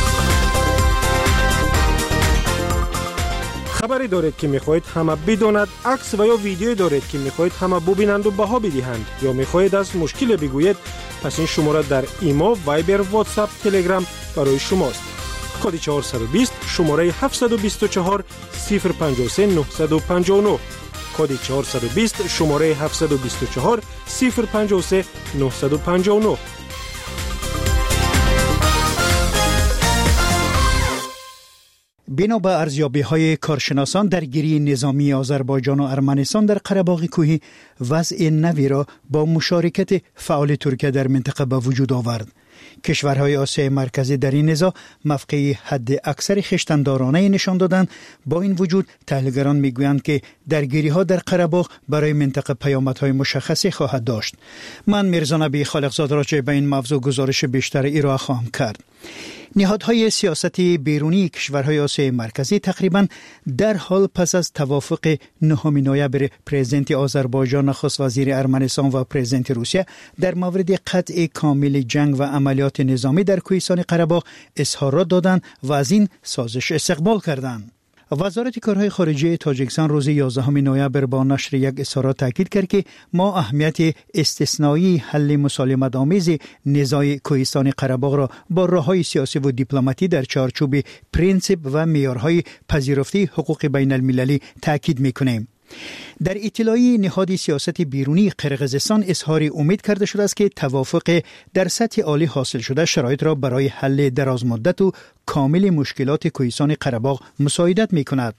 خبری دارید که میخواهید همه بداند، عکس و یا ویدیویی دارید که میخواهید همه ببینند و بها بدهند، یا میخواهید از مشکل بگویید، پس این شماره در ایما، وایبر، واتساپ، تلگرام برای شماست. کد 420 شماره 724 053 959. کد 420 شماره 724 053 959. بنا به ارزیابی‌های کارشناسان، درگیری نظامی آذربایجان و ارمنستان در قره‌باغ کوهی وضع نوی را با مشارکت فعال ترکیه در منطقه به وجود آورد. کشورهای آسیای مرکزی در این نزاع موقعی حد اکثر خویشتن‌دارانه نشان دادند. با این وجود تحلیلگران میگویند که درگیری‌ها در قره‌باغ برای منطقه پیامدهای مشخصی خواهد داشت. من میرزا نبی خالقزاده راجع به این موضوع گزارش بیشتر ارائه خواهم کرد. نهادهای سیاستی بیرونی کشورهای آسیای مرکزی تقریباً در حال پس از توافق 9 نوامبر پرزیدنت آذربایجان، نخست وزیر ارمنستان و پرزیدنت روسیه در مورد قطع کامل جنگ و عملیات نظامی در کوهستان قره‌باغ اظهارات دادند و از این سازش استقبال کردند. وزارت کارهای خارجه تاجیکستان روز 11 نوامبر با نشر یک اظهارات تاکید کرد که ما اهمیت استثنایی حل مسالمت‌آمیز نزاع کوهستان قره‌باغ را با راه‌های سیاسی و دیپلماتی در چارچوب پرینسیپ و معیارهای پذیرفته حقوق بین المللی تاکید می‌کنیم. در اطلاعی نهاد سیاست بیرونی قرقیزستان اظهار امید کرده شده است که توافق در سطح عالی حاصل شده شرایط را برای حل درازمدت و کامل مشکلات کوهستان قره‌باغ مساعدت می‌کند.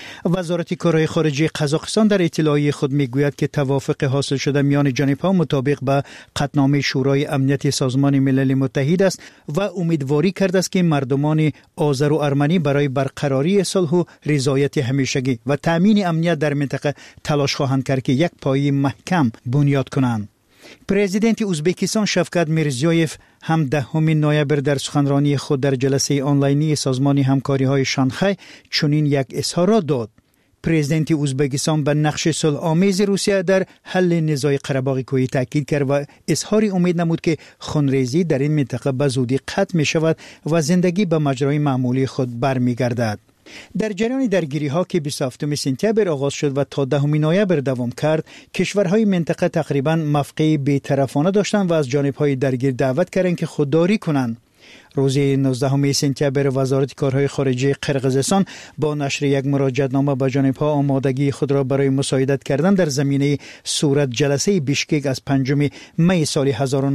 وزارت کارهای خارجه قزاقستان در اطلاعیه خود میگوید که توافق حاصل شده میان جانب‌ها مطابق به قطعنامه شورای امنیت سازمان ملل متحد است و امیدواری کرده است که مردمان آذر و ارمنی برای برقراری صلح و رضایت همیشگی و تامین امنیت در منطقه تلاش خواهند کرد که یک پایه محکم بنیاد کنند. پرزیدنت ازبکستان شفقت میرزیویف هم 10 نوامبر در سخنرانی خود در جلسه آنلاینی سازمان همکاری‌های شانگهای چنین یک اظهارات داد. پرزیدنت ازبکستان به نقش صلح‌آمیز روسیه در حل نزاع قره‌باغ کوهی تاکید کرد و اظهار امید نمود که خونریزی در این منطقه به زودی قطع می شود و زندگی به مجرای معمولی خود برمیگردد. در جریان درگیری‌ها که 27 سپتامبر آغاز شد و تا 10 نوامبر دوام کرد، کشورهای منطقه تقریباً موقعی بی‌طرفانه داشتند و از جانب‌های درگیر دعوت کردند که خودداری کنند. روز 19 سپتامبر وزارت کارهای خارجه قرقیزستان با نشر یک مراجعه‌نامه به جانب‌ها آمادگی خود را برای مساعدت کردن در زمینه صورت جلسه بیشکک از 5 می سال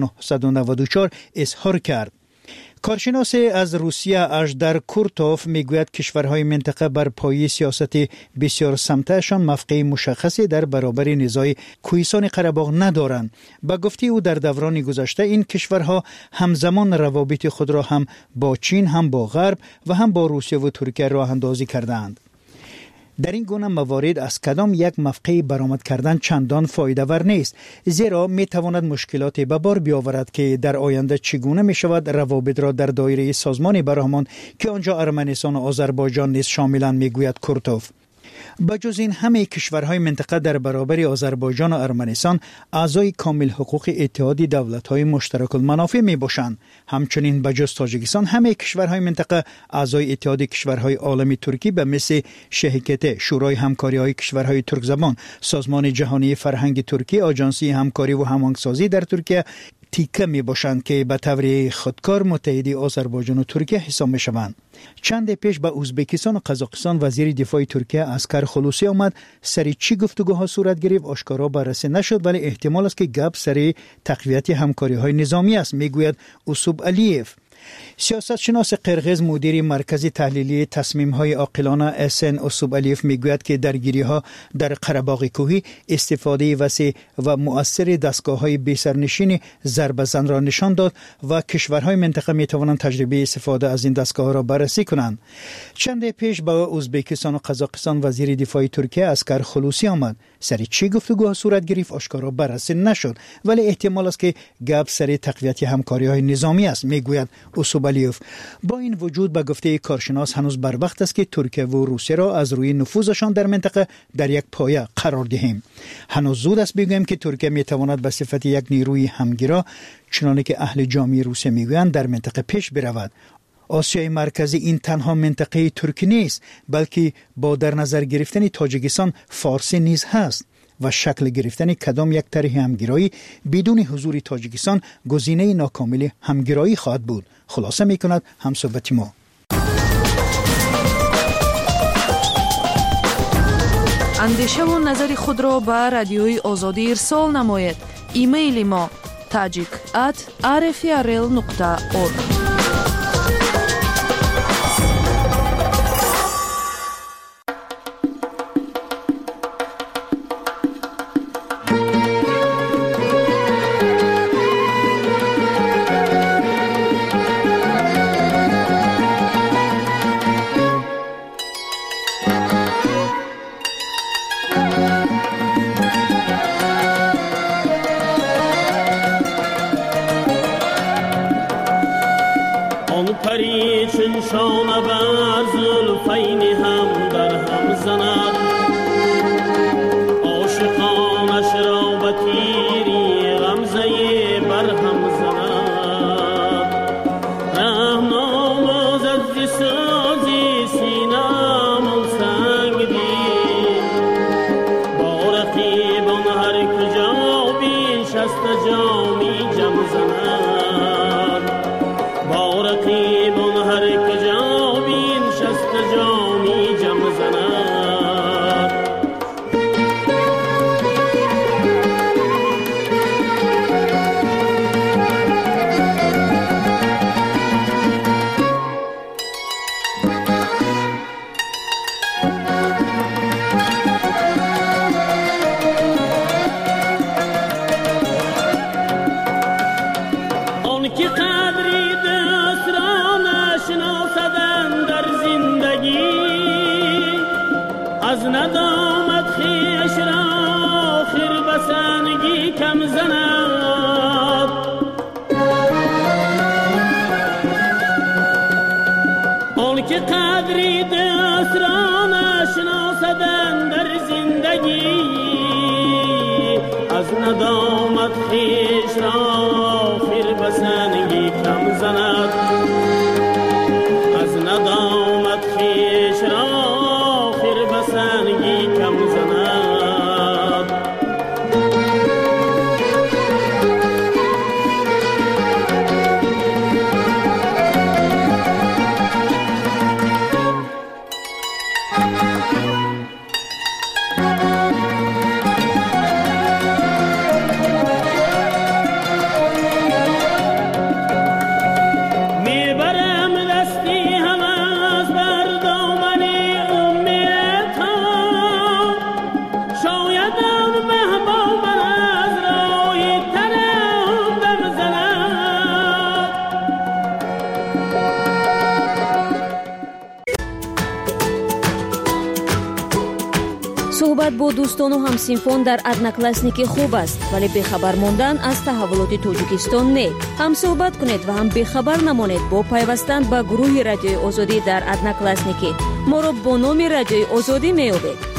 1994 اظهار کرد. کارشناس از روسیه اژدر کورتوف میگوید کشورهای منطقه بر پایه سیاست بسیار سمتشان موقع مشخصی در برابر نزاع کوهستان قره‌باغ ندارند. با گفته او در دوران گذشته این کشورها همزمان روابط خود را هم با چین، هم با غرب و هم با روسیه و ترکیه راه اندازی کردند. در این گونه موارد از کدام یک موقع برآمد کردن چندان فایده ور نیست، زیرا می تواند مشکلات به بار بیاورد که در آینده چگونه می شود روابط را در دایره سازمان برهمان که آنجا ارمنستان و آذربایجان نیز شاملند، می گوید کورتوف. بجز این همه کشورهای منطقه در برابر آذربایجان و ارمنستان اعضای کامل حقوق اتحاد دولت‌های مشترک المنافع میباشند. همچنین بجز تاجیکستان همه کشورهای منطقه اعضای اتحاد کشورهای عالمی ترکی به مثل شهکت، شورای همکاری‌های کشورهای ترک زبان، سازمان جهانی فرهنگ ترکی، آژانسی همکاری و هماهنگسازی در ترکیه تیکه می باشند که به طور خودکار متحدی آذربایجان و ترکیه حساب می شوند. چند پیش به ازبکستان و قزاقستان وزیر دفاع ترکیه اسکر خلوسی آمد. سری چی گفتگوها صورت گرفت آشکارا بررسی نشد، ولی احتمال است که گپ سری تقویت همکاری های نظامی است، میگوید اوسوب علیف. سیاستشناس قرغیز مدیر مرکز تحلیلی تصمیم‌های عاقلانه اسن اوسوب علیف میگوید که درگیری‌ها در قره‌باغ کوهی استفاده وسیع و مؤثر دستگاه‌های بی‌سرنشین ضربه‌زن را نشان داد و کشورهای منطقه می‌توانند تجربه استفاده از این دستگاه‌ها را بررسی کنند. چند پیش با ازبکستان و قزاقستان وزیر دفاع ترکیه اسکر خلوسی آمد. سری چی گفتگوها صورت گرفت آشکارا بررسی نشد، ولی احتمال است که گپ سری تقویت همکاری‌های نظامی است، میگوید اوسوب علیف. با این وجود به گفته کارشناس هنوز بر وقت است که ترکیه و روسیه را از روی نفوذشان در منطقه در یک پایه قرار دهیم. هنوز زود است بگوییم که ترکیه میتواند به صفت یک نیروی همگرا، چنانه که اهل جامعه روسیه میگویند، در منطقه پیش برود. آسیای مرکزی این تنها منطقه ترکی نیست، بلکه با در نظر گرفتن تاجیکستان فارسی نیز هست و شکل گرفتن کدام یک طرح همگرایی بدون حضور تاجیکستان گزینه ناکامل همگرایی خواهد بود. خلاصه میکند همصحبت ما. اندیشه و نظر خود را به رادیوی آزادی ارسال نمایید. ایمیل ما tajik@rfrl.org. صحبت با دوستان و همسینفون در ادناکلاسنیک خوب است، ولی بخبر ماندن از تحولات تاجیکستان نه. هم صحبت کنید و هم بخبر نمانید با پیوستن به گروه رادیوی آزادی در ادناکلاسنیک. ما را با نام رادیوی آزادی میابید.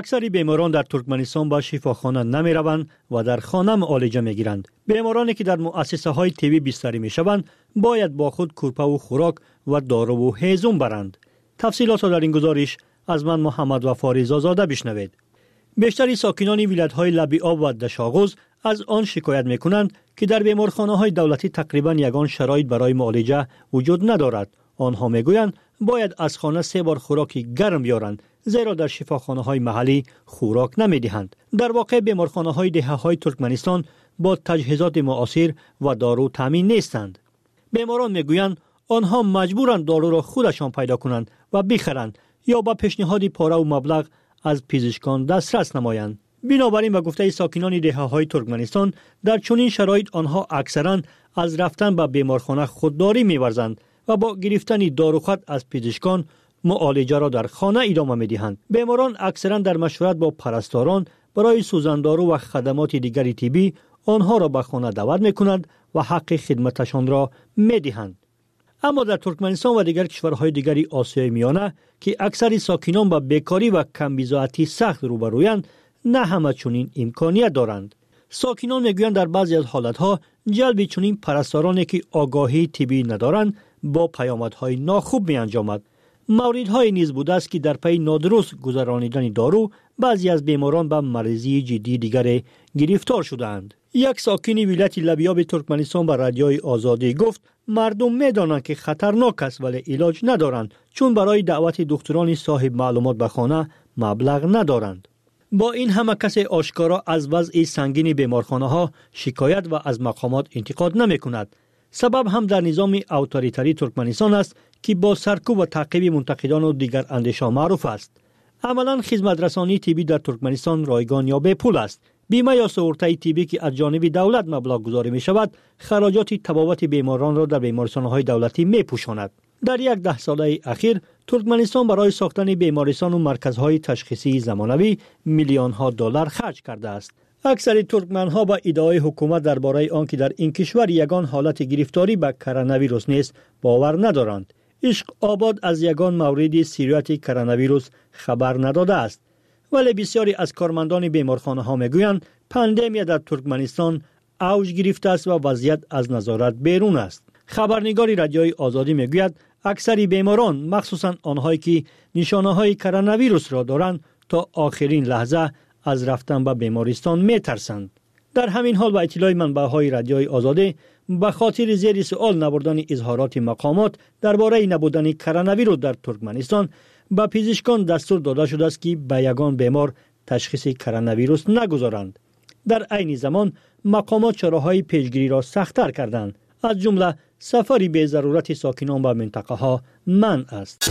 اکثر بیماران در ترکمنستان به شفاخانه نمی روند و در خانه معالجه می گیرند. بیمارانی که در مؤسسه های طبی بستری می شوند باید با خود کورپه و خوراک و دارو و هیزم برند. تفصیلات را در این گزارش از من محمد وفا رضازاده بشنوید. بیشتر ساکنان ولایت‌های لبی آب و دشاغوز از آن شکایت می‌کنند که در بیمارخانه‌های دولتی تقریباً یگان شرایط برای معالجه وجود ندارد. آنها می‌گویند باید از خانه 3 بار خوراک گرم بیارند، زیرا در شفاخانه‌های محلی خوراک نمی‌دهند. در واقع بیمارخانه‌های دهه‌های ترکمنستان با تجهیزات معاصر و دارو تامین نیستند. بیماران می‌گویند آنها مجبورند دارو را خودشان پیدا کنند و بخرند یا با پیشنهاد پاره و مبلغ از پزشکان دسترس نمایند. بنابراین به گفته ساکنان دهه‌های ترکمنستان در چنین شرایط آنها اکثرا از رفتن به بیمارخانه خودداری می‌ورزند و با گرفتن داروخط از پزشکان معالجه را در خانه ادامه می‌دهند. بیماران اکثرا در مشورت با پرستاران برای سوزن دارو و خدمات دیگر طبی آنها را به خانه دعوت می‌کنند و حق خدمتشان را می‌دهند. اما در ترکمنستان و دیگر کشورهای دیگر آسیای میانه که اکثر ساکنان با بیکاری و کمبزاعتی سخت روبرویند، نه همه چنین امکانیت دارند. ساکنان میگویند در بعضی از حالتها جلب چنین پرستارانی که آگاهی طبی ندارند با پیامدهای ناخوب می انجامد. موردهای نیز بوده است که در پی نادرست گذرانیدن دارو بعضی از بیماران به مریضی جدی دیگر گرفتار شدند. یک ساکن ولایت لبیاب ترکمنستان به رادیوی آزادی گفت مردم میدانند که خطرناک است ولی علاج ندارند، چون برای دعوت دکتران صاحب معلومات به خانه مبلغ ندارند. با این همه کسی آشکارا از وضع سنگین بیمارخانه ها شکایت و از مقامات انتقاد نمی کند. سبب هم در نظام اوتوریتری ترکمنستان است که با سرکوب و تعقیب منتقدان و دیگر اندیشان معروف است. عملا خدمت رسانی طبی در ترکمنستان رایگان یا بی پول است. بیمه یا سئورته طبی که از جانب دولت مبلغ گذاری می شود، خراجات تبابت بیماران را در بیمارستان‌های دولتی می پوشاند. در 10 ساله اخیر ترکمنستان برای ساختن بیمارستان و مرکزهای تشخیصی زمانوی میلیون‌ها دلار خرج کرده است. اکثر ترکمن‌ها با ادعای حکومت درباره آنکه در این کشور یگان حالت گرفتاری به کرونا ویروس نیست باور ندارند. عشق آباد از یگان مورد سیریت کرونا ویروس خبر نداده است. ولی بسیاری از کارمندان بیمارخانه‌ها میگویند پاندمی در ترکمنستان اوج گرفته است و وضعیت از نظارت بیرون است. خبرنگار رادیوی آزادی میگوید اکثر بیماران، مخصوصا آنهایی که نشانه‌های کرونا ویروس را دارند، تا آخرین لحظه از رفتن به بیمارستان میترسند. در همین حال با اطلاع منبع‌های رادیوی آزادی به خاطر زیر سوال نبردن اظهارات مقامات درباره نبودن کرونا ویروس در ترکمنستان، به پزشکان دستور داده شده است که به یگان بیمار تشخیص کرونا ویروس نگذارند. در عین زمان مقامات چاره‌های پیشگیری را سخت‌تر کردند. از جمله سفری به ضرورت ساکنان به منطقه ها منع است.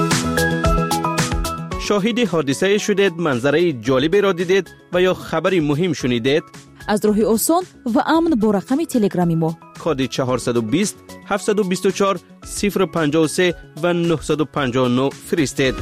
شاهد حادثه شدید، منظره جالبی را دیدید و یا خبری مهم شنیدید؟ از راه آسان و امن با رقم تلگرامی ما کد 420 724 053 و 959 فرستید.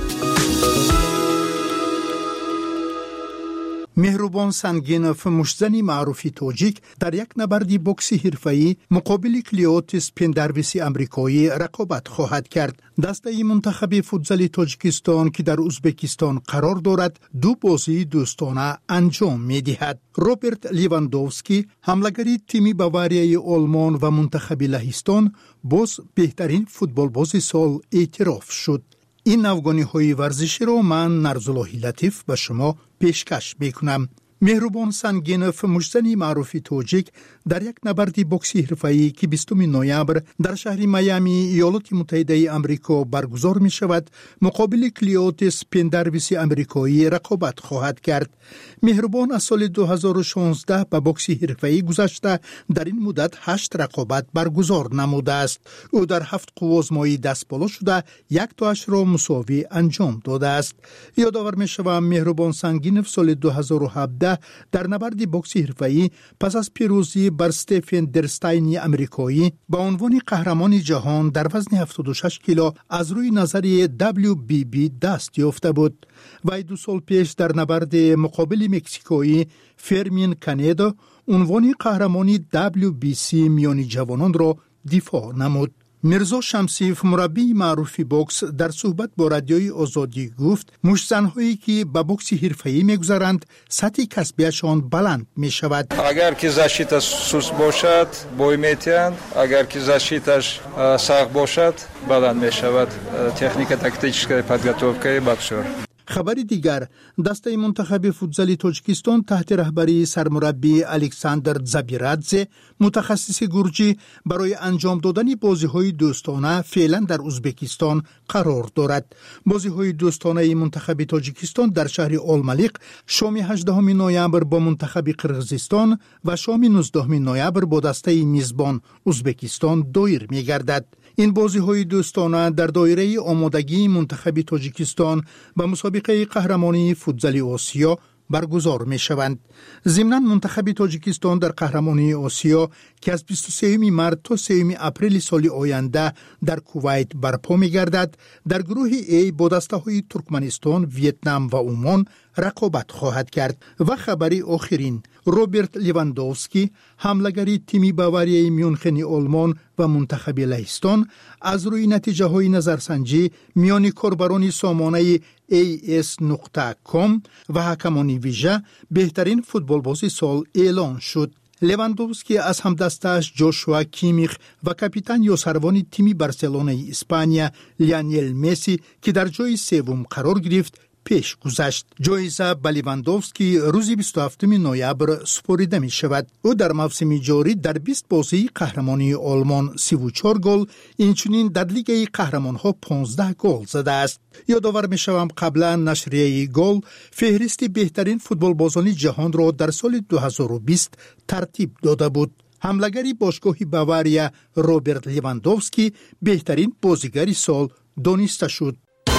مهربان سنگینوف، مشتزن معروفی تاجیک، در یک نبرد بوکسی حرفه‌ای مقابل کلیوتیس پندرویسی آمریکایی رقابت خواهد کرد. دسته منتخب فوتبال تاجیکستان که در ازبکستان قرار دارد 2 بازی دوستانه انجام می‌دهد. روبرت لیواندوفسکی، حمله‌گر تیم باواریای آلمان و منتخب لهستان، باز بهترین فوتبالباز سال اعتراف شد. این افغانی ورزشی را من نرزاللهی لطیف به شما پیشکش میکنم. مهربان سنگینوف، مشتزن معروفی تاجیک، در یک نبرد بوکسی حرفه‌ای که 20 نوامبر در شهر میامی ایالات متحده آمریکا برگزار می شود، مقابل کلیوتیس پندرویسی آمریکایی رقابت خواهد کرد. مهربان از سال 2016 به بوکسی حرفه‌ای گذشته در این مدت 8 رقابت برگزار نموده است. او در 7 قوازمایی دست بالا شده 1 تا 8 را مساوی انجام داده است. یادآور می شوم مهربان سنگینوف سال 2017 در نبرد بوکسی حرفه‌ای پس از پیروزی بر استفن درستاینی آمریکایی با عنوان قهرمان جهان در وزن 76 کیلو از روی نظریه WBB دست یافته بود. و 2 سال پیش در نبرد مقابل مکزیکویی فرمین کانیدو عنوان قهرمانی WBC میانی جوانان را دفاع نمود. میرزا شمسیف مربی معروف بوکس در صحبت با رادیوی آزادی گفت مشت‌زن‌هایی که به بوکس حرفه‌ای می‌گذرند سطح کسبیشان بلند می‌شود. اگر که защита سست باشد بوی می‌تیند، اگر که защитаش سخت باشد بلند می‌شود. تکنیک تاکتیکی подготовкаи боксер. خبر دیگر، دسته منتخب فوتزال تاجیکستان تحت رهبری سرمربی الکساندر زابیرادزه متخصص گرجی برای انجام دادن بازی‌های دوستانه فعلا در ازبکستان قرار دارد. بازی‌های دوستانه منتخب تاجیکستان در شهر آلملیق شام 18 نوامبر با منتخب قرقیزستان و شام 19 نوامبر با دسته میزبان ازبکستان دایر می‌گردد. این بازی‌های دوستانه در دایره آمادگی منتخب تاجیکستان به مسابقه قهرمانی فوتزال آسیا برگزار می‌شوند. ضمناً منتخب تاجیکستان در قهرمانی آسیا که از 23 مارس تا 3 اپریل سال آینده در کویت برپا می‌گردد، در گروه A با دسته‌های ترکمنستان، ویتنام و عمان رقابت خواهد کرد. و خبری آخرین، روبرت لیواندوفسکی حمله‌گر تیم باواریای میونخن آلمان و منتخب لهستان از روی نتیجه‌های نظرسنجی میان کاربران سامانه AS.com و حکمان ویژه بهترین فوتبالباز سال اعلان شد. لیواندوفسکی از همدستش جوشوا کیمیخ و کاپیتان یاسروان تیم بارسلونای اسپانیا لیونل مسی که در جای سوم قرار گرفت پیش گذشت. جایزه به لیواندوفسکی روز 27 نوامبر سپرده می شود. او در موسم جاری در 20 بازی قهرمانی آلمان 34 گل، اینچنین در لیگ قهرمان ها 15 گل زده است. یادآور می شوم قبلا نشریه گل فهرست بهترین فوتبال بازان جهان را در سال 2020 ترتیب داده بود. حمله‌گری باشگاه باواریا روبرت لیواندوفسکی بهترین بازیگر سال دانسته شد.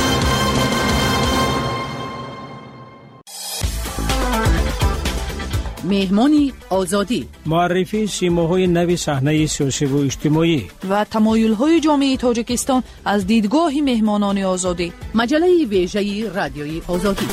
مهمانی آزادی، معرفی سیماهای نوی صحنه سیاسی و اجتماعی و تمایل‌های جامعه تاجیکستان از دیدگاه مهمانان آزادی. مجله ویژه رادیوی آزادی.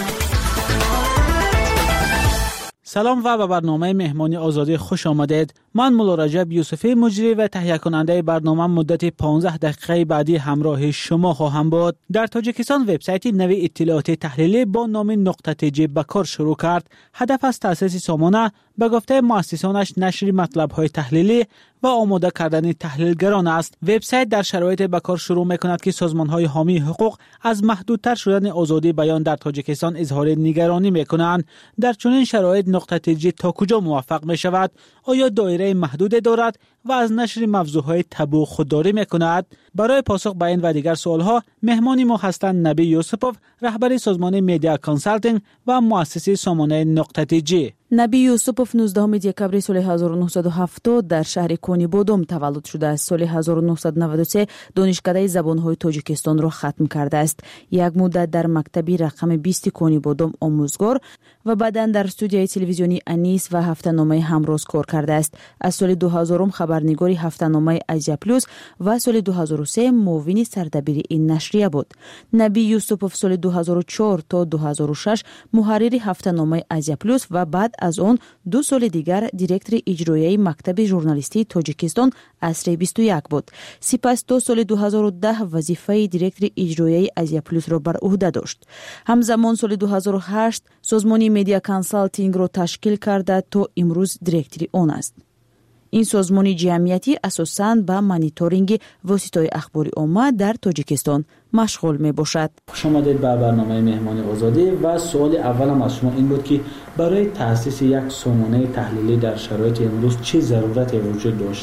سلام و به برنامه مهمانی آزادی خوش آمدید. من مولا رجب یوسفی مجری و تهیه کننده برنامه مدت 15 دقیقه بعدی همراه شما خواهم بود. در تاجیکستان وبسایت نوی اطلاعات تحلیلی با نام نقطه جی به کار شروع کرد. هدف از تأسیس سامانه به گفته مؤسسانش نشر مطلب‌های تحلیلی و آماده کردن تحلیلگران است. وبسایت در شرایط به کار شروع می‌کند که سازمان‌های حامی حقوق از محدودتر شدن آزادی بیان در تاجیکستان اظهار نگرانی می‌کنند. در چنین شرایط نقطه جی تا کجا موفق می‌شود؟ آیا دایره محدود دارد و از نشر موضوعهای تبو خودداری می‌کند؟ برای پاسخ به این و دیگر سوال‌ها مهمانی ما هستند نبی یوسپوف، رهبر سازمان میدیا کانسالتینگ و مؤسس سامانه نقطه جی. نبی یوسپوف 19 دکبر سال 1970 در شهر کونی بودم تولد شده است. سال 1993 دانشکده زبان‌های تاجیکستان را ختم کرده است. یک مدت در مکتبی رقم 20 کونی بودم آموزگار و بعداً در استودیوی تلویزیونی انیس و هفته‌نامه همروز کار کرده است. از سال 2000 خبرنگاری هفته‌نامه آزیا پلوس و سال 2003 معاون سردبیر این نشریه بود. نبی یوسپوف سال 2004 تا 2006 محرر هفته‌نامه آزیا پلوس و بعد از آن 2 سال دیگر دیرکتور اجرایی مکتب ژورنالیستی تاجیکستان عصر 21 بود. سپس 2 سال 2010 وظیفه دیرکتور اجرایی آزیا پلوس را بر عهده داشت. همزمان سال 2008 سازمان میدیا کانسالتینگ را تشکیل کرده تا امروز دیرکتور آن است. این سازمان جمعیتی اساساً به مانیتورینگ واسطه‌های اخباری عامه در تاجیکستان مشغول می باشد. خوش آمدید به برنامه مهمانی آزادی و سوال اولم از شما این بود که برای تأسیس یک سامانه تحلیلی در شرایط امروز چه ضرورتی وجود داشت؟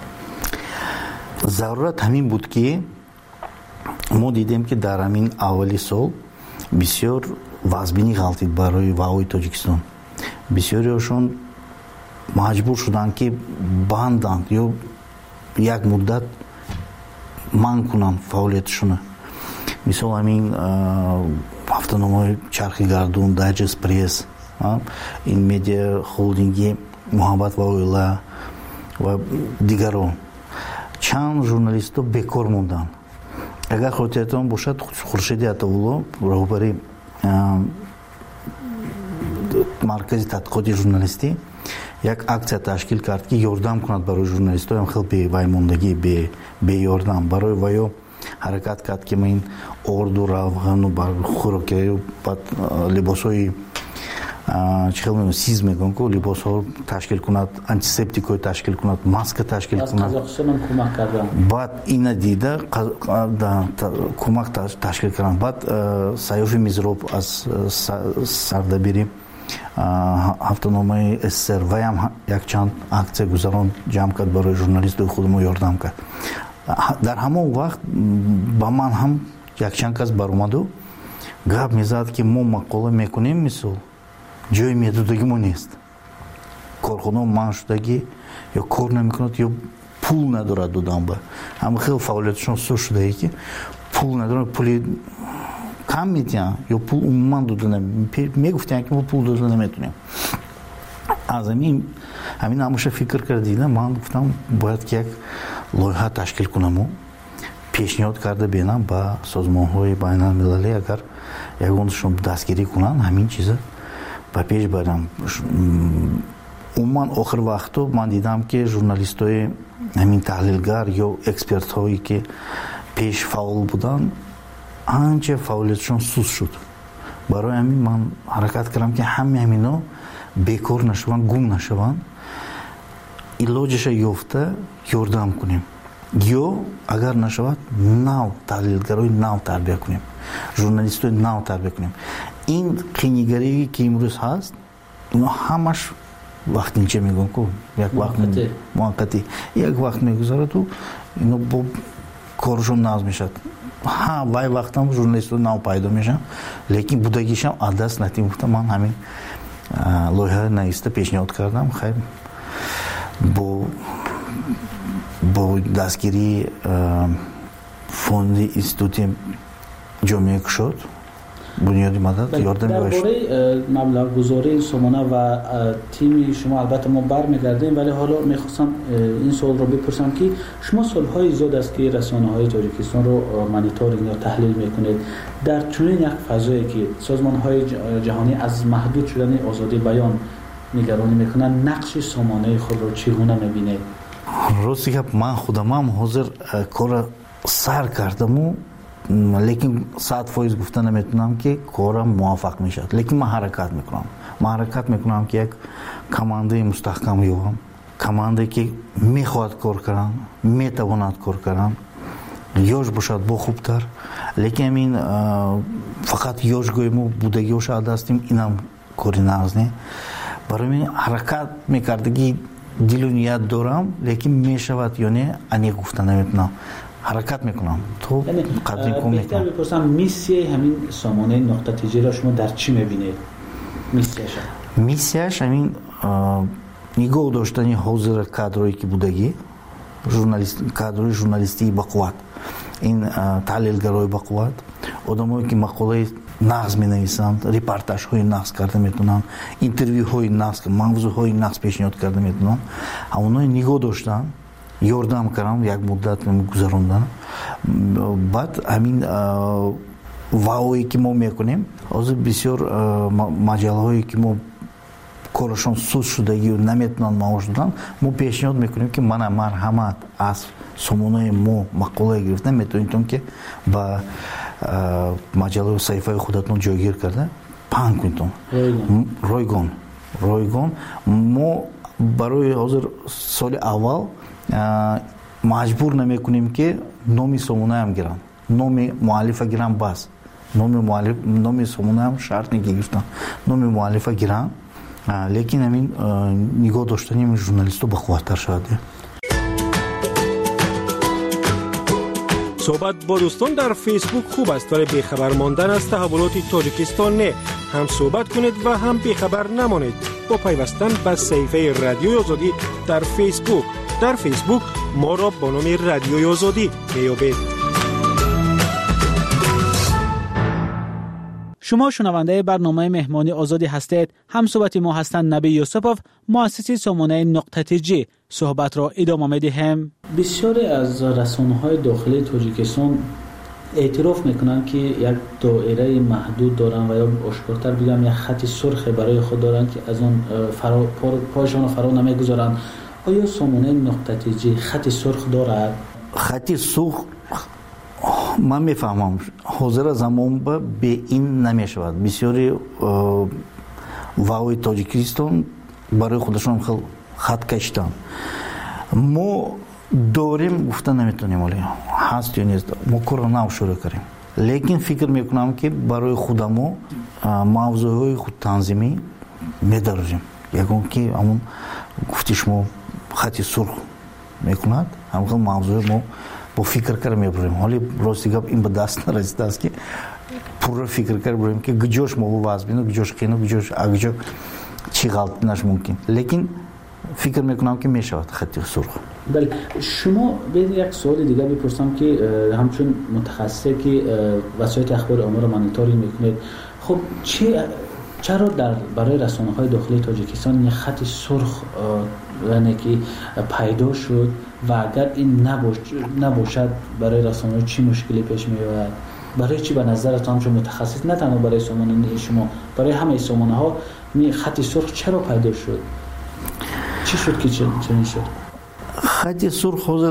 ضرورت همین بود که ما دیدیم که در همین اولی سال بسیار وضعبینی غلطید برای وعوی تاجیکستان. بسیاریشون مجبور شدند که بندند یا یک مدت منع کنند فعالیتشون. مثال همین هفته‌نامه چرخی گردون، دایجست پرس، این میدیا هولدینگی محبت و اویلا و دیگران. چند ژورنالیست بیکار موندند. اگر خاطرتان باشد خورشید عطاالله رهبر مرکز تحقیقات ژورنالیستی یک اکسیا تشکیل کرد که یاردم کند برای ژورنالیست‌ها هم خیلی وای موندگی به یاردم برای وایو حرکت کرد که من ارد و روغن و بر خوراکی و بعد لباسای چخیل سیز میگن که لباس ها تشکیل کند انتیسپتیک تشکیل کند ماسک تشکیل کند از قزاقستان هم کمک کردن بعد این دیده کمک تشکیل کردن بعد سیاف میزروب از سردبیری هفته‌نامه استر و هم یک چند اکسیا گذران جمع کرد برای ژورنالیست خود ما یاردم کرد در همون وقت با من هم یک چند کس برآمد و گپ میزد که ما مقاله میکنیم مثل جای میدودگی ما نیست کارخانه من شدگی یا کار نمیکند یا پول ندارد دادن به همه خیلی فعالیتشون سو شده ای که پول ندارد پولی کم میدین یا پول عموما دادن میگفتن که ما پول دادن نمیتونیم از همین هموشه فکر کردیدم من گفتم باید که یک لایحه تشکیل کنم و پیشنهاد کرده بینم با سازمان‌های بین‌المللی اگر یگانشون دستگیری کنن همین چیزا با پیش برم عموما آخر وقتو من دیدم که ژورنالیست‌های همین تحلیلگر یا اکسپرت‌هایی که پیش فعال بودن آنچه فعالیتشون سوس شد برای همین من حرکت کردم که همینا بیکار نشوند گم نشوند علاجش یافته یاردم کنیم یا اگر نشود نو تحلیلگرای نو تربیت کنیم ژورنالیستای نو تربیت کنیم این قینیگری که امروز هست اینا همش وقت اینچه میگن که یک وقت موقتی یک وقت میگذاره تو اینا با کارشون ناز میشد ها وای وقت هم ژورنالیستای نو پیدا میشن لیکن بودگیش هم عدس نتیم گفتم من همین لایحه نایسته پیشنهاد کردم خیر با دستگیری فوند اینستیتوت جامعه کشاد بنیادی مدد یاردم درباره مبلغ گذاری سامانه و تیم شما البته ما برمیگردیم ولی حالا میخواستم این سوال رو بپرسم که شما سالهای زیاد است که رسانه‌های تاجیکستان رو مانیتورینگ یا تحلیل میکنید در چنین یک فضایی که سازمان‌های جهانی از محدود شدن آزادی بیان نگرانی میکنن نقش سامانه خود رو چگونه میبینید؟ راستی که من خودم هم حاضر کار سر کردم و لیکن 100% گفتن نمیتونم که کارم موفق میشد لیکن من حرکت میکنم که یک کمانده مستحکم یابم کمانده که میخواد کار کردن میتواند کار کردن یوش باشد با خوبتر لیکن این فقط یوش گویم بودگیوش دستیم اینم کاری نازنه برای من حرکت میکردگی دل و نیت دارم لیکن میشود یا نه انی گفتن نمیتونم حرکت میکنم تو قدری کم بهتر بپرسم میسیه همین سامانه نقطه تیجی را شما در چی میبینید؟ میسیش همین نگاه داشتنی حاضر کادرایی که بودگی کادرای ژورنالیستی با قوت این تحلیلگرای با قوت آدمایی که مقاله نقض می نویسند ریپورتاژ های نقض کرده میتونن اینترویو های نقض موضوع های نقض پیشنهاد کرده میتونن اونای نگاه داشتن یاردم کردم یک مدت گذراندن بعد همین واوی که ما میکنیم از بسیار مجله هایی که ما کارشون سوس شدگی و نمیتونن معاش دادن ما پیشنهاد میکنیم که من مرحمت از سامانه ما مقاله گرفتن میتونید که با مجله و صحیفه خودتون جایگیر کرده پنگ کنید رایگان ما برای حاضر سال اول مجبور نمیکنیم که نامی سامانه هم گیرن نامی مؤلفه گیرن بس نامی سامانه هم شرط نگیرفتن نامی مؤلفه گیرن لیکن همین نگاه داشتنی همین ژورنالیستو با قوتر شده صحبت با دوستان در فیسبوک خوب است ولی بیخبر ماندن از تحولات تاجیکستان نه هم صحبت کنید و هم بیخبر نمانید با پیوستن به صفحه رادیوی آزادی در فیسبوک ما را با نام رادیوی آزادی میابید. شما شنونده برنامه مهمانی آزادی هستید. هم صحبت ما هستند نبی یوسفوف مؤسس سامانه نقطه تیجی. صحبت را ادامه میدیم. بسیاری از رسانه‌های داخلی تاجیکستان اعتراف میکنن که یک دایره محدود دارن و یا آشکارتر بگم یک خط سرخ برای خود دارن که از اون پایشان فرا نمیگذارن. آیا سامانه نقطه جی خط سرخ دارد؟ خط سرخ من میفهمم حاضر زمان به این نمیشود. بسیاری واوی تاجیکستان برای خودشون خط کشیدن. ما داریم گفته نمیتونیم ولی هست یا نیست ما کار نو شروع کردیم. لیکن فکر میکنم که برای خودمو موضوعهای خود تنظیمی میداریم. یکون که همون گفتیش ما خط سرخ میکند همون موضوع ما با فکر کردن میبریم. ولی راستی گپ این به دست نرسیده است که پورا فکر کرده بریم که گجوش ما با وزبینو گجوش خینو گجوش اگجو چی غلطی نش ممکن. لیکن فکر میکنم که میشود خط سرخ. بله شما باید یک سوال دیگه بپرسم که همچون متخصصی که وسایل اخبار امور مانیتوری میکنید، خب چرا برای رسانه‌های داخلی تاجیکستان یک خط سرخ یعنی که پیدا شد و اگر این نباشد برای رسانه‌ها چی مشکلی پیش میاد؟ برای چی به نظرتان چون متخصص نه تنها برای سامانه شما برای همه سامانه‌ها خط سرخ چرا پیدا شد؟ چی شد که چنین شد؟ خط سرخ حاضر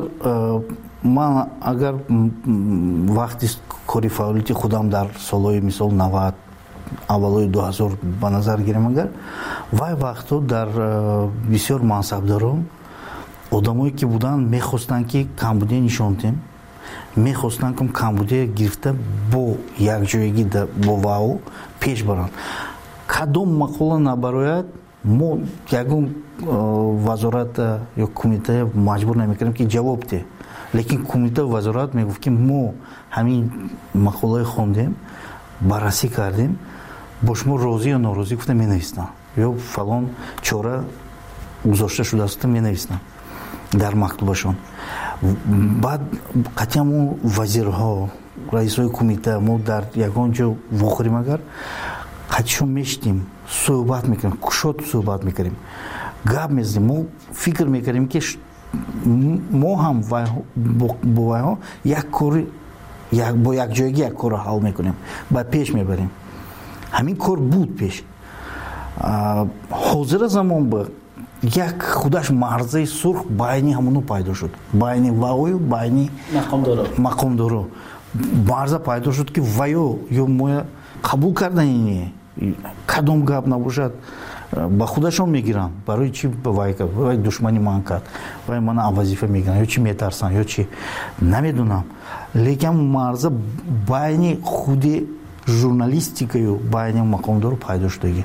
من اگر وقتی کاری فعالیتی خودم در سالهای مثال 90 اولای 2000 به نظر گیرم اگر وای وقتا در بسیار منصبداران آدمایی که بودن میخواستن که کمبودی نشان دهیم، میخواستن که کمبودی گرفته با یک جایگی با واو پیش برن. کدام مقوله نبراید ما یکون وزارت یا کمیته مجبور نمیکنیم که جواب ده. لیکن کمیته وزارت میگفت که ما همین مقوله خوندیم بررسی کردیم با شما راضی یا ناراضی گفته می نویسن یا فلان چاره گذاشته شده است می نویسن در مکتوبشون. بعد قطعا ما وزیرها رئیسای کمیته ما در یکان جا واخریم اگر قطعشون میشتیم صحبت میکنیم کشات صحبت میکنیم گپ میزنیم. ما فکر میکنیم که ما هم با ها یک کاری با یک جایگی یک کار حل میکنیم بعد پیش میبریم. همین کار بود پیش. حاضر زمان با یک خودش مرزه سرخ باینی همونو پیدا شد باینی واوی و باینی مقام دارو مرزه پیدا شد که وایو یا ما قبول کردن اینه کدام گپ نباشد با خودشون میگیرن برای چی به وای دشمنی من کرد وای من وظیفه میگیرن یا چی میترسن یا چی نمیدونم. لیکن مرزه باینی خود ژورنالیستیکا و باینی مقام دارو پیدا شدگی.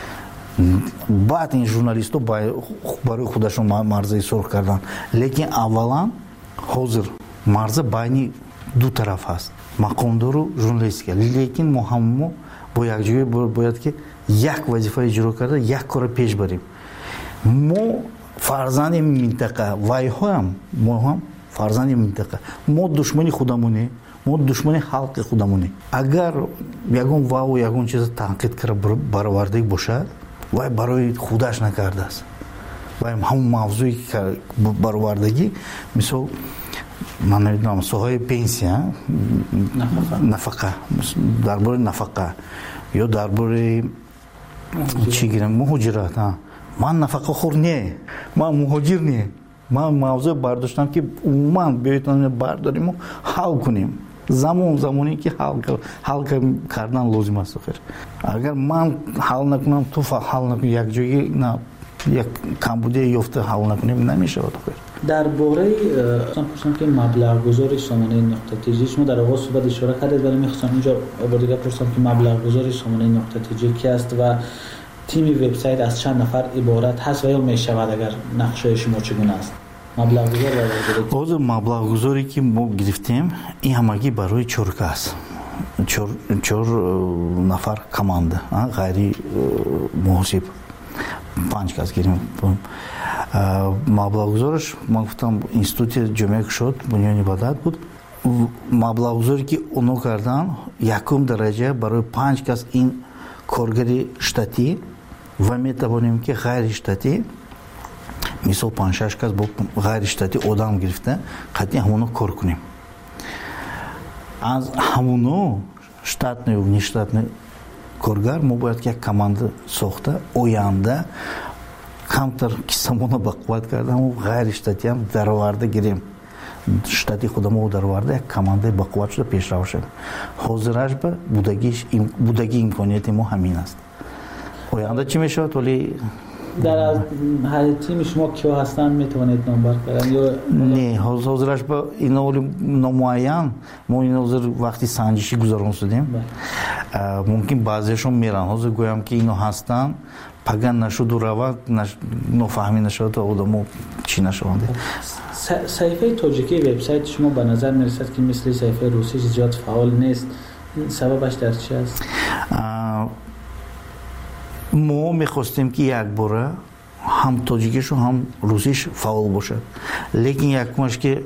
بعد این ژورنالیستو برای خودشون مرزه سرخ کردن. لیکن اولا حاضر مرزه باینی دو طرف هست مقامدار و ژورنالیستیکا. لیکن ما هم با یک جایی باید که یک وظیفه اجرا کرده یک کار پیش بریم. ما فرزند منطقه وای هم ما هم فرزند منطقه ما دشمنی خودمونه ما دشمنی خلق خودمونه. اگر یگون واو یگون چیز تنقید کرده برآورده باشه وای برای خودش نکرده است وای همون موضوعی که برآوردگی مثل من نمیدونم سوهای پنسیا نفقه درباره نفقه یا درباره چی گیرم مهاجرت من نفقه خور نه من مهاجر نه من موضوع برداشتم که عموما بیایتان برداریم و حل کنیم زمانی که حل کردن لازم است. خیر اگر من حل نکنم تو حل نکنی یک جایی نه یک کمبودی یافته حل نکنیم نمیشه. خیر درباره پرسیدم که مبلغ گذاری سامانه نقطه تیجی شما در آغاز صحبت اشاره کردید ولی می‌خواستم اینجا دیگه پرسیدم که مبلغ گذاری سامانه نقطه تیجی کی است و تیم وبسایت از چند نفر عبارت هست و یا میشود اگر نقشه شما چگونه است؟ مبلغ گذاری مبلغ گذاری که ما گرفتیم این همگی برای چرک است. 4 نفر کمانده غیر محاسب 5 کس گیریم. مبلغ گذارش من گفتم اینستیتوت جمعه شد بنیانی بدات بود. مبلغ گذاری که اونو کردن یکم درجه برای 5 کس این کارگری شتاتی و میتوانیم که غیر شتاتی مثل 5-6 کس با غیر شتاتی آدم گرفته قطعی همونو کار کنیم. аз ҳамуно штатный ва нештатный коргар мо бояд ки як команда сохта оянда камтар кисамона бақувват карда ҳамун ғайри штатӣ ҳам дароварда гирем штати худамон дароварда як командаи бақувват шуда пешрав шавем. ҳозираш ба будагии имконияти мо ҳамин аст. оянда чӣ мешавад вале در تیم شما کیا هستند میتوانید نامبر کردن یا نه حاضرش با اینا ولی نامعین ما اینا حاضر وقتی سنجشی گذارون شدیم ممکن بعضیشون میرن حاضر گویم که اینا هستن پگن نشد و رواد نفهمی نشد و آدمو چی نشونده. صحیفه تاجیکی وبسایت شما به نظر میرسد که مثل صحیفه روسی زیاد فعال نیست. سببش در چی است؟ ما میخواستیم که یک باره هم تاجیکیش و هم روسیش فعال باشد، لیکن یکمش که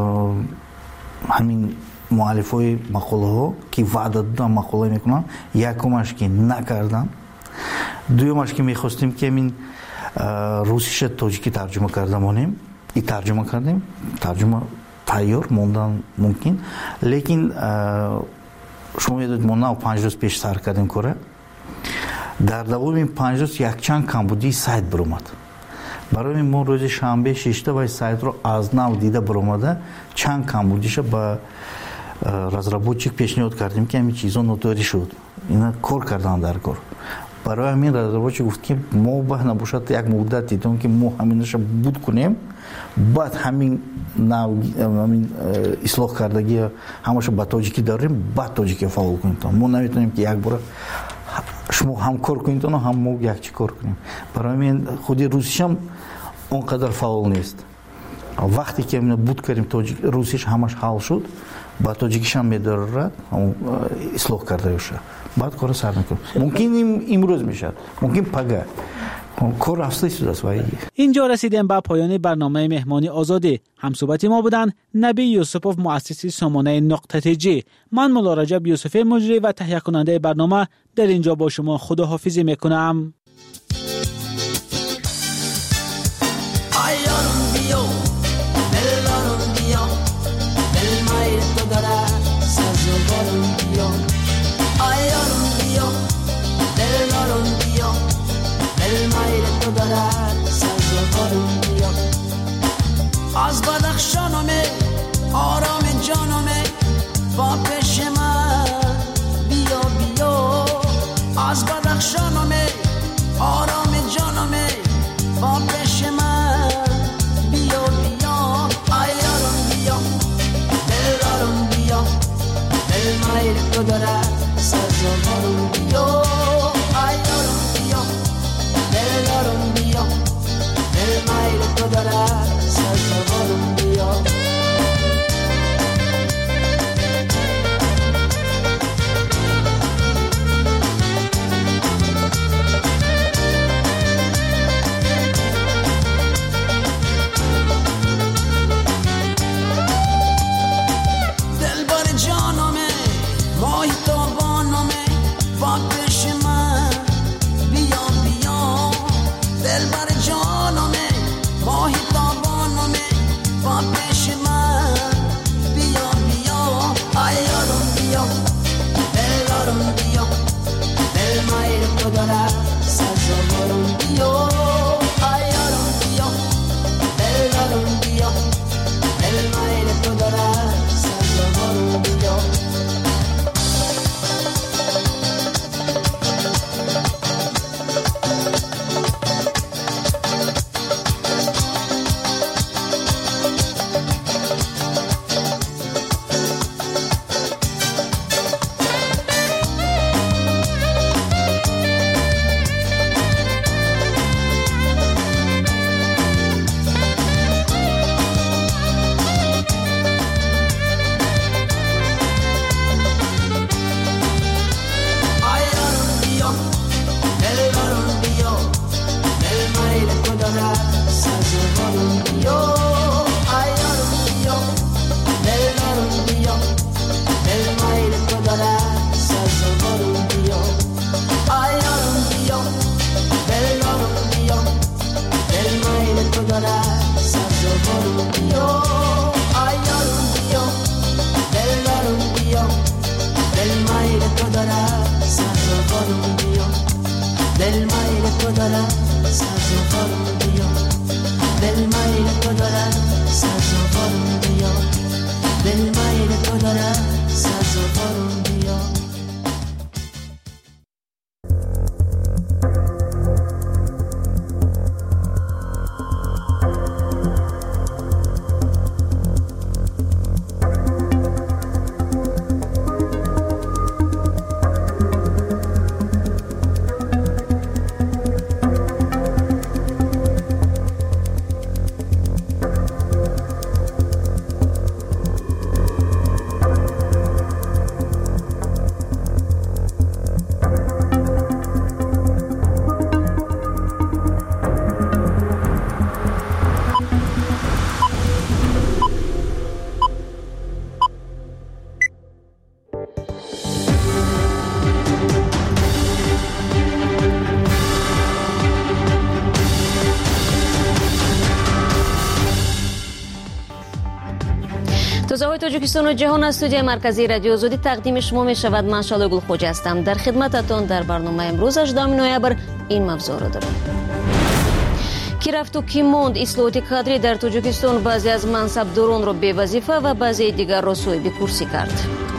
همین مؤلف های مقاله ها که وعده دادن مقاله میکنن، یکمش که نکردن، دویمش که میخواستیم که همین روسیش تاجیکی ترجمه کردیم، این ترجمه کردیم، ترجمه تیار موندن ممکن، لیکن شما میدونید ما 5 روز پیش سر کردیم کاره. در دوام این 5 روز یک چند کمبودی سایت برآمد. برای ما روز شنبه 6 تا و سایت رو از نو دیده برآمده، چند کمبودیش با разработчик پیشنهاد کردیم که همین چیزا نوتاری شد. اینا کار کردن در کار. برای همین разработчик گفت که ما به نباشد یک مدت دیدیم که ما همینش بود کنیم، بعد همین نو همین اصلاح کردگی همش با تاجیکی داریم، بعد تاجیکی فعال کنیم. ما نمیتونیم که یک بار شما هم کار کنید و هم ما یک چی کار کنیم. برای من خودی روسیش هم اونقدر فعال نیست. وقتی که من بود کردیم روسیش همش حل شد، با تاجیکیش هم میدارد اصلاح کرده باشه، بعد کار سر میکنم. ممکن امروز میشد، ممکن پگاه کار اصلی شده است. اینجا رسیدیم به پایان برنامه مهمانی آزادی. همصحبت ما بودن نبی یوسفوف، مؤسس سامانه نقطه جی. من مولا رجب یوسفی، مجری و تهیه کننده برنامه، در اینجا با شما خداحافظی میکنم. از بدخشانمه آرام جانمه با پیش من بیا بیا، از بدخشانمه آرام جانمه با پیش من بیا بیا، ایارم بیا دلارم بیا، دل مایل تو دارد سرزاوارم بیا، ایارم بیا دلارم بیا، دل مایل تو دارد سرزاوارم بیا. خبرهای تاجیکستان و جهان از استودیوی مرکزی رادیو آزادی تقدیم شما می شود. من شالو گلخوج هستم. در خدمتتان در برنامه امروز 18 نوامبر این موضوع را داریم. کی رفت و کی ماند؟ اصلاحات کادری در تاجیکستان بعضی از منصبداران را بی وظیفه و بعضی دیگر را صاحب کرسی کرد.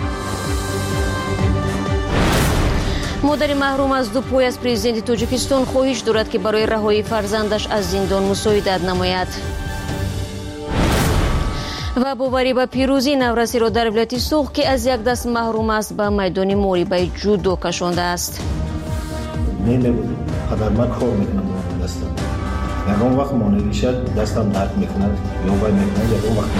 مادر محروم از 2 پای از پرزیدنت تاجیکستان خواهش دارد که برای رهایی فرزندش از زندان مساعدت نماید. و باوری به پیروزی نورسی را در ولایت سوخ که از یک دست محروم است به میدان موریبه جودو کشانده است. نمی‌بود. قدر من کار میکنم دستم. یکم وقت مانعیشه دستم درد میکنه یا وای میکنه یکم وقت.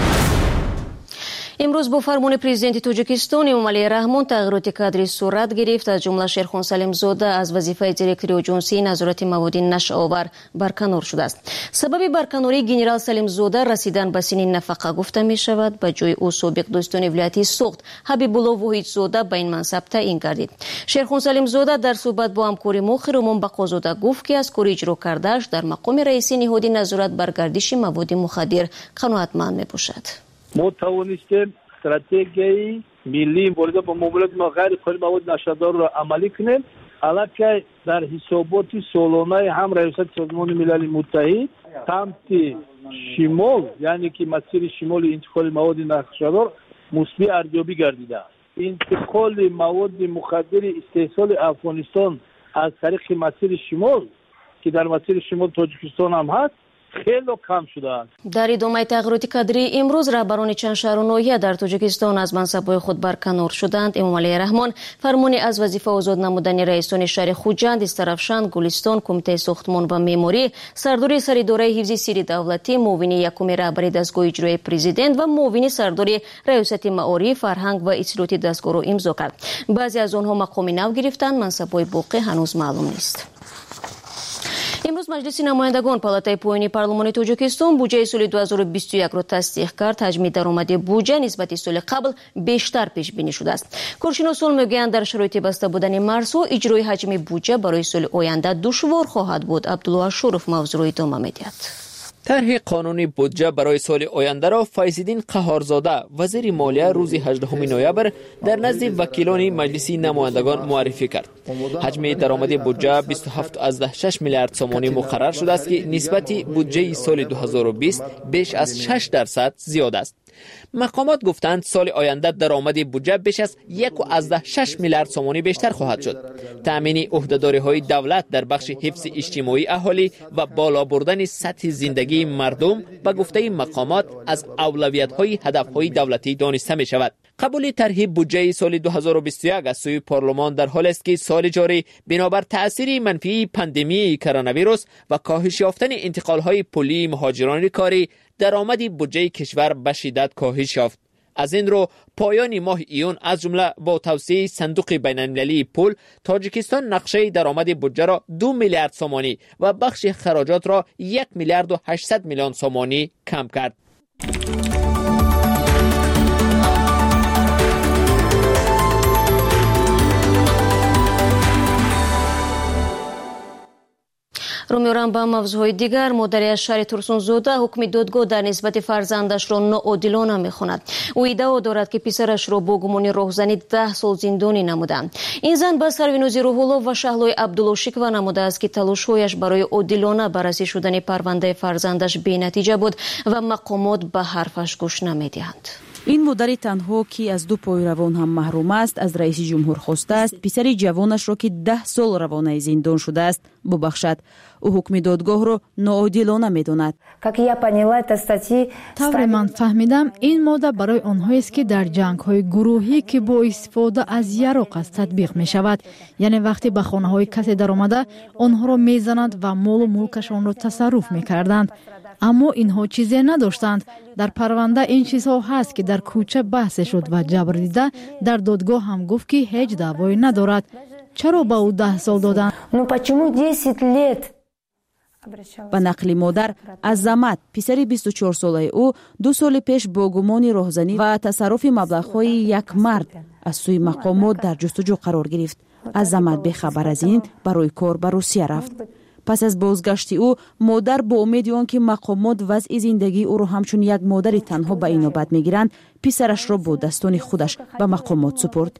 امروز با فرمان پرزیدنت تاجیکستان امامعلی رحمان تغییرات کادری صورت گرفت. از جمله شیرخان سلیم زاده از وظیفه دیرکتوری آژانسی نظارت مواد نشه‌آور برکنار شده است. سبب برکناری گنرال سلیم زاده رسیدن به سن نفقه گفته می شود. به جای او سابق داستان ولایت سوخت حبیب الله واحد زاده به این منصب تعیین گردید. شیرخان سلیم زاده در صحبت با همکار ما خیرمان بقازاده گفت که از کار اجرا کرده‌اش در مقام رئیس نهاد نظارت بر گردش مواد مخدر قناعتمند میباشد. ما توانستیم استراتژی ملی مبارزه با معاملات غیر قانونی مواد نشادار را عملی کنیم. البته در حسابات سالانه هم رئیست سازمان ملل متحد سمت شمال یعنی که مسیر شمال انتقال مواد نشادار مثبت ارزیابی گردیده است. انتقال مواد مخدر استحصال افغانستان از طریق مسیر شمال که در مسیر شمال تاجیکستان هم هست خیلی کم شده است. در ادامه تغییرات کادری امروز رهبران چند شهر و ناحیه در تاجیکستان از منصب‌های خود برکنار شدند. امامعلی رحمان فرمان از وظیفه آزاد نمودن رئیسان شهر خوجند، استرافشان، گلستان، کمیته ساختمان و معماری، سرداری سردار حفظ سری دولتی، معاون یکم رهبری دستگاه اجرایی پرزیدنت و معاون سرداری ریاست معارف، فرهنگ و اطلاعات دستگاه را امضا کرد. بعضی از آنها مقام نو گرفتند، منصب‌های باقی هنوز معلوم نیست. امروز مجلس نمایندگان پالاتای پایینی پارلمان تاجیکستان بودجه سال 2021 را تصدیق کرد. حجم درآمد بودجه نسبت سال قبل بیشتر پیش بینی شده است. کارشناسان میگویند در شرایط بسته بودن مرزها اجرای حجم بودجه برای سال آینده دشوار خواهد بود. عبدالله شرف موضوع را ادامه می‌دهد. طرح قانون بودجه برای سال آینده را فیض‌الدین قهارزاده وزیر مالیه روز 18 نوامبر در نزد وکیلان مجلس نمایندگان معرفی کرد. حجم درآمد بودجه 27.6 میلیارد سومانی مقرر شده است که نسبت بودجه سال 2020 بیش از 6% زیاد است. مقامات گفتند سال آینده درآمد بودجه بیش از 1.6 میلیارد سومانی بیشتر خواهد شد. تامین عهده‌داری‌های دولت در بخش حفظ اجتماعی اهالی و بالا بردن سطح زندگی مردم به گفته مقامات از اولویت‌های هدف‌های دولتی دانسته می‌شود. قبول طرح بودجه سال 2021 از سوی پارلمان در حال است که سال جاری بنابر تأثیر منفی پاندمی کرونا ویروس و کاهش یافتن انتقال‌های پلی مهاجران کاری درآمد بودجه کشور به شدت کاهش یافت. از این رو پایان ماه ایون از جمله با توسعه صندوق بین‌المللی پول تاجیکستان نقشه درآمد بودجه را 2 میلیارد سومانی و بخش خراجات را 1 میلیارد و 800 میلیون سومانی کم کرد. رو می‌روم به موضوعهای دیگر. مادر شهر ترسونزاده حکم دادگاه در نسبت فرزندش را ناعادلانه می‌خواند. او ادعا دارد که پسرش را با گمان راهزنی 10 سال زندانی نمودند. این زن به سروینوزی روح‌الله و شهلای عبدالله شکوه نموده است که تلاش‌هایش برای عادلانه بررسی شدن پرونده فرزندش بی‌نتیجه بود و مقامات به حرفش گوش نمی‌دهند. این مادر تنها که از 2 پای روان هم محروم است از رئیس جمهور خواسته است پسر جوانش را که 10 سال روانه زندان شده است ببخشد. او حکم دادگاه را ناعادلانه می‌داند. طور من فهمیدم این ماده برای آنهایی است که در جنگ‌های گروهی که با استفاده از یراق است تطبیق می‌شود. یعنی وقتی به خانه‌های کسی در آمده آنها را می‌زنند و مال و ملکشان را تصرف می‌کردند. اما اینها چیزی نداشتند. در پرونده این چیزها هست که در کوچه بحث شد و جبر دیده در دادگاه هم گفت که هیچ دعوایی ندارد. چرا به او 10 سال دادند؟ به نقل مادر عظمت پسر 24 ساله او 2 سال پیش با گمان راهزنی و تصرف مبلغ‌های یک مرد از سوی مقامات در جستجو قرار گرفت. عظمت به خبر از این برای کار به روسیه رفت. پس از بازگشت او مادر با امید آنکه مقامات وضع زندگی او را همچون یک مادر تنها به این نوبت میگیرند پسرش را با دستان خودش به مقامات سپرد.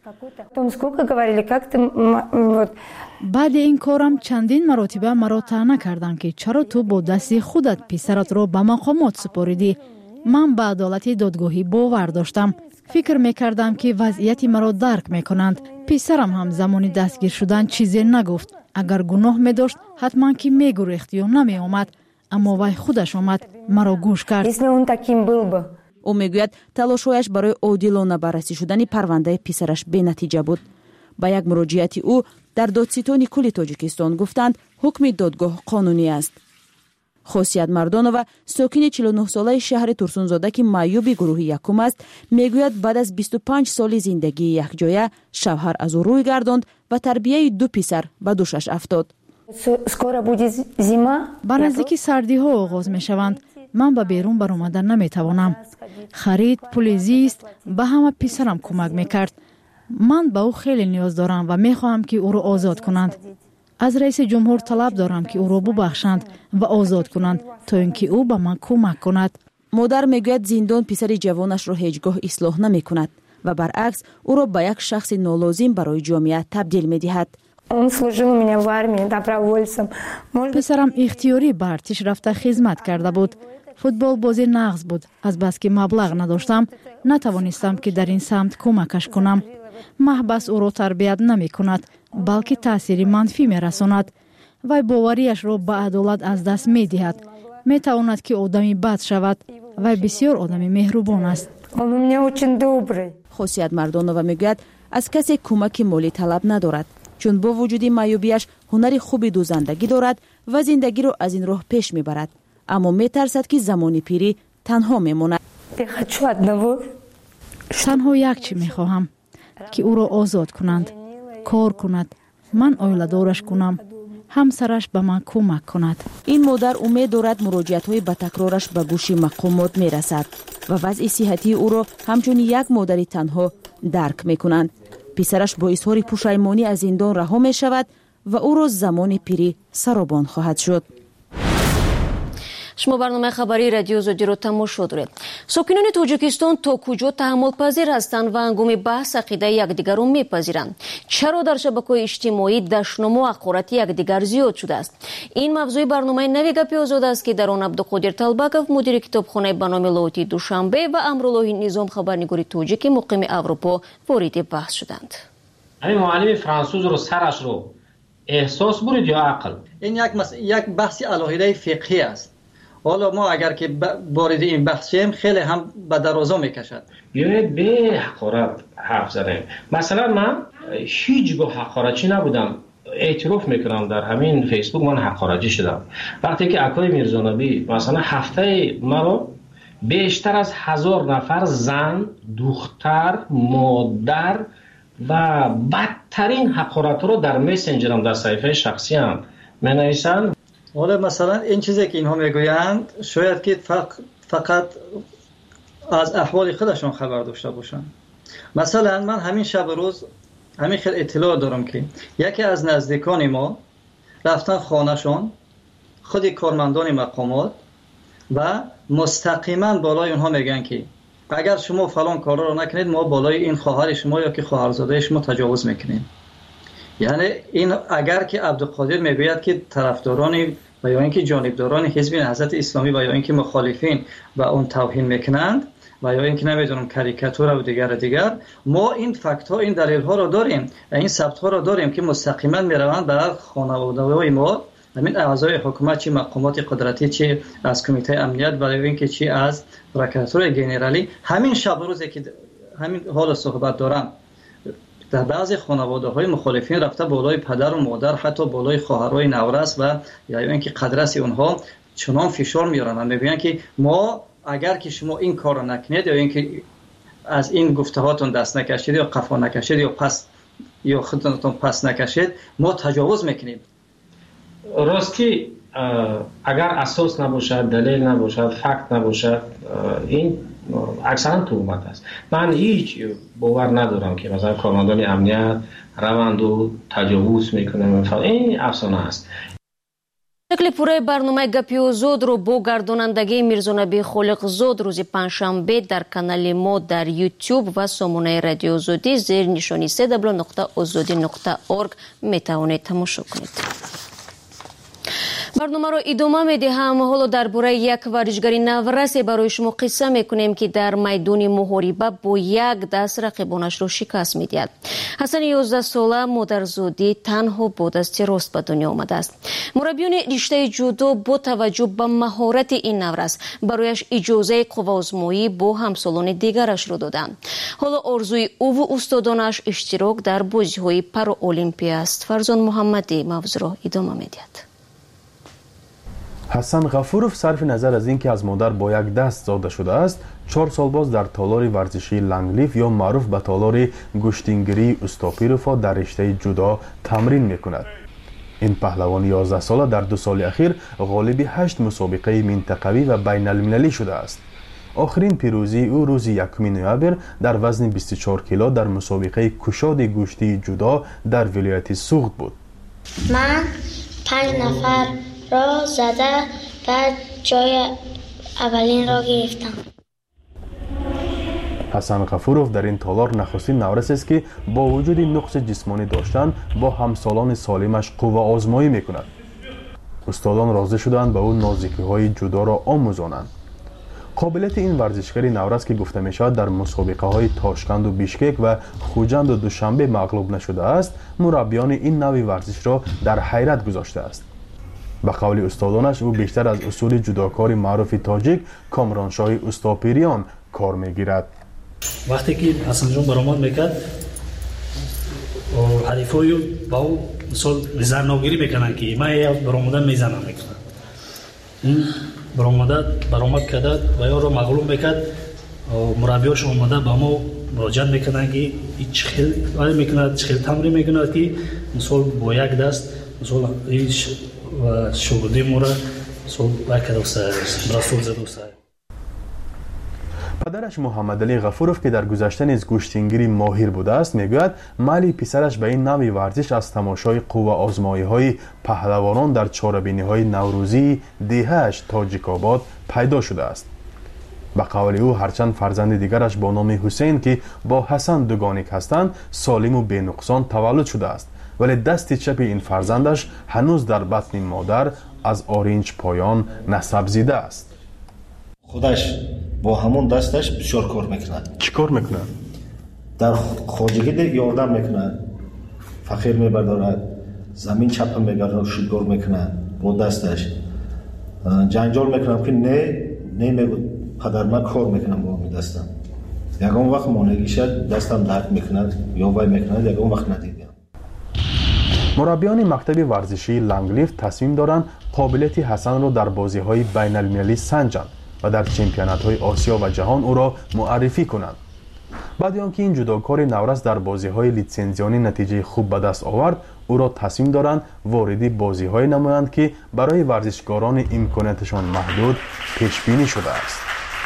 بعد این کارم چندین مرتبه مرا طعنه کردند که چرا تو با دست خودت پسرت را به مقامات سپاریدی. من به عدالت دادگاهی باور داشتم. فکر میکردم که وضعیت مرا درک میکنند. پسرم هم زمان دستگیر شدن چیزی نگفت. اگر گناه می داشت حتما که میگریخت یا نمی آمد، اما وای خودش آمد مرا گوش کرد. او میگوید تلاش‌هایش برای عادلانه بررسی شدن پرونده پسرش بی نتیجه بود. با یک مراجعت او در دادستان کل تاجیکستان گفتند حکم دادگاه قانونی است. خاصیت مردانова ساکن 49 ساله شهر ترسونزاده که معیوب گروه یکم است میگوید بعد از 25 سال زندگی یکجایه شوهر از او روی گرداند و تربیت 2 پسر به دوشش افتاد. بر نزدیکی سردی ها آغاز می شوند. من به بیرون برآمدن نمی توانم. خرید پول زیست به همه پسرم کمک می کرد. من به او خیلی نیاز دارم و می خواهم که او را آزاد کنند. از رئیس جمهور طلب دارم که او را ببخشند و آزاد کنند تا اینکه او به من کمک کند. مادر میگوید زندان پسر جوانش را هیچگاه اصلاح نمی کند و برعکس او را به یک شخص نالازم برای جامعه تبدیل می دهد. پسرم اختیاری به ارتش رفته خدمت کرده بود. فوتبال بازی نغز بود. از بس که مبلغ نداشتم نتوانستم که در این سمت کمکش کنم. محبس او را تربیت نمی کند بلکه تأثیر منفی می رساند. وی باوریش را به عدالت از دست می دهد. می تواند که آدمی بد شود. وی بسیار آدمی مهربان است. خاصیت مردانova میگوید از کسی کمک مالی طلب ندارد چون با وجود معیوبیش هنر خوبی دوزندگی دارد و زندگی را از این راه پیش میبرد، اما میترسد که زمان پیری تنها میماند. تنها یک چی میخواهم که او را آزاد کنند، کار کند، من آیله دارش کنم، همسرش به من کمک کند. این مادر امید دارد مراجعت‌های به تکرارش به گوش مقامات میرسد و وضع صحتی او را همچون یک مادر تنها درک میکنند. پسرش با اظهار پشیمانی از زندان رها می شود و او را زمان پیری سرابان خواهد شد. شما برنامه خبری رادیو زودی رو تماشا دارید. ساکنان تاجیکستان تا کجا تحمل پذیر هستند و هنگام بحث عقیده یکدیگر را میپذیرند؟ چرا در شبکه‌های اجتماعی دشنام و حقارت یکدیگر زیاد شده است؟ این موضوع برنامه نوی گپی آزاد است که در آن عبدالقادر طلبکov مدیر کتابخانه به نام لوتی دوشنبه و امرالله نظام خبرنگار تاجیک مقیم اروپا وارد بحث شدند. همین معلم فرانسوز رو سرش رو احساس برید یا عقل؟ این یک بحث علاهیده فقهی است. حالا ما اگر که وارد این بحث شیم خیلی هم به درازا میکشد. بیایید به حقارت حرف زنیم. مثلا من هیچگاه حقارتی نبودم. اعتراف میکنم در همین فیسبوک من حقارتی شدم. وقتی که اکای میرزانبی مثلا هفته مرا بیشتر از 1000 نفر زن، دختر، مادر و بدترین حقارت رو در مسنجرم در صفحه شخصی هم منویسن. حالا مثلا این چیزی که اینها میگویند شاید که فقط از احوال خودشون خبر داشته باشن. مثلا من همین شب روز همین خیلی اطلاع دارم که یکی از نزدیکان ما رفتن خانهشون، خود کارمندان مقامات و مستقیما بالای اونها میگن که اگر شما فلان کارا رو نکنید ما بالای این خواهر شما یا که خواهرزاده شما تجاوز میکنیم. یعنی این اگر که عبدالقادر میگوید که طرفداران و یا اینکه جانبداران حزب نهضت اسلامی و یا اینکه مخالفین و اون توهین میکنند و یا اینکه نمیدونم کاریکاتور و دیگر ما این فکت ها این دلیل ها رو داریم، این ثبت ها رو داریم که مستقیما میروند به خانواده های ما، همین اعضای حکومت چی مقامات قدرتی چی از کمیته امنیت و یا اینکه چی از پروکراتور ژنرالی. همین شب روزی که همین حال صحبت دارم در بعضی خانواده های مخالفین رفته بالای پدر و مادر، حتی بالای خواهرای نورس و یا اینکه قدرس اونها چنان فشار میارن و میگن که ما اگر که شما این کارو نکنید یا اینکه از این گفتهاتون دست نکشید یا قفا نکشید یا پس یا خودتون پس نکشید ما تجاوز میکنیم. راستی اگر اساس نباشد، دلیل نباشد، فکت نباشد، این اکثرا تهمت است. من هیچ باور ندارم که مثلا کارمندان امنیت روند و تجاوز میکنه. این افسانه است. نقل پوره برنامه گپی آزاد رو با گردانندگی میرزانبی خالقزاد روز پنجشنبه در کانال ما در یوتیوب و سامانه رادیو آزادی زیر نشانی www.azadi.org میتوانید تماشا کنید. برنامه را ادامه میدهم. حالا درباره یک ورزشکار نورس برای شما قصه میکنیم که در میدان محاربه با یک دست رقیبانش را شکست میدهد. حسن 11 ساله مادرزادی تنها با دست راست به دنیا آمده است. مربیان رشته جودو با توجه به مهارت این نورس برایش اجازه قوه‌آزمایی با همسالان دیگرش را دادند. حالا آرزوی او و استادانش اشتراک در بازی‌های پارالمپی است. فرزان محمدی موضوع را ادامه میدهد. حسن غفورов صرف نظر از اینکه از مادر با یک دست زاده شده است 4 سال باز در تالار ورزشی لنگلیف یا معروف به تالار گشتینگیری استاپیروفا در رشته جودو تمرین میکند. این پهلوان 11 ساله در 2 سال اخیر غالب 8 مسابقه منطقوی و بین المللی شده است. آخرین پیروزی او روز 1 نوامبر در وزن 24 کیلو در مسابقه کشاد گوشتی جودو در ولایت سوغد بود. من 5 نفر را زده بعد جای اولین را گرفتم. حسن غفورov در این تالار نخستین نورس است که با وجود نقص جسمانی داشتن با همسالان سالمش قوه آزمایی میکند. استادان راضی شدند به او نازکی های جودو را آموزانند. قابلیت این ورزشکاری نورس که گفته می شود در مسابقه های تاشکند و بیشکک و خوجند و دوشنبه مغلوب نشده است، مربیان این نوع ورزش را در حیرت گذاشته است. به قول استادانش او بیشتر از اصول جودوکار معروف تاجیک کامرانشاه استاپیریان کار میگیرد. وقتی که حسن جان برآمد میکرد حریفای با او مثال زرناگیری میکنن که من یا برآمدن میزنم میکنن. این برآمد کرد و یا رو مغلوب میکرد. مربیاش اومده با ما مراجعت میکنن که چه خیلی میکند چه خیلی تمرین میکند که مثال با یک دست مثال و شغلی مورا صبح وقت رسول زدوسته. پدرش محمد علی غفورov که در گذشته نیز گوشتینگیری ماهر بوده است میگوید میل پسرش به این نوع ورزش از تماشای قوه آزمایی های پهلوانان در چاره‌بینی های نوروزی دهه‌اش تاجیک آباد پیدا شده است. به قول او هرچند فرزند دیگرش با نام حسین که با حسن دوگانیک هستند سالم و بی نقصان تولد شده است، ولی دست چپ این فرزندش هنوز در بطن مادر از آرنج پایان نسب زیده است. خودش با همون دستش بسیار کار میکند. چی کار میکنه؟ در خواجگی یاردم میکند، فقیر میبردارد، زمین چپ میگرد، شودگار میکند با دستش. جنجال میکنم که نه میگو پدر من کار میکنم با همین دستم. یکم وقت مانگی شد دستم درد میکند یا وای میکند، یکم وقت ندیدم. مربیان مکتب ورزشی لنگلیف تصمیم دارند قابلیت حسن را در بازی‌های بین المللی سنجند و در چمپیونات‌های آسیا و جهان او را معرفی کنند. بعد آنکه این جودوکار نورس در بازی‌های لیتسنزیانی نتیجه خوب به دست آورد، او را تصمیم دارند وارد بازی‌های نمایند که برای ورزشکاران امکاناتشان محدود پیش بینی شده است.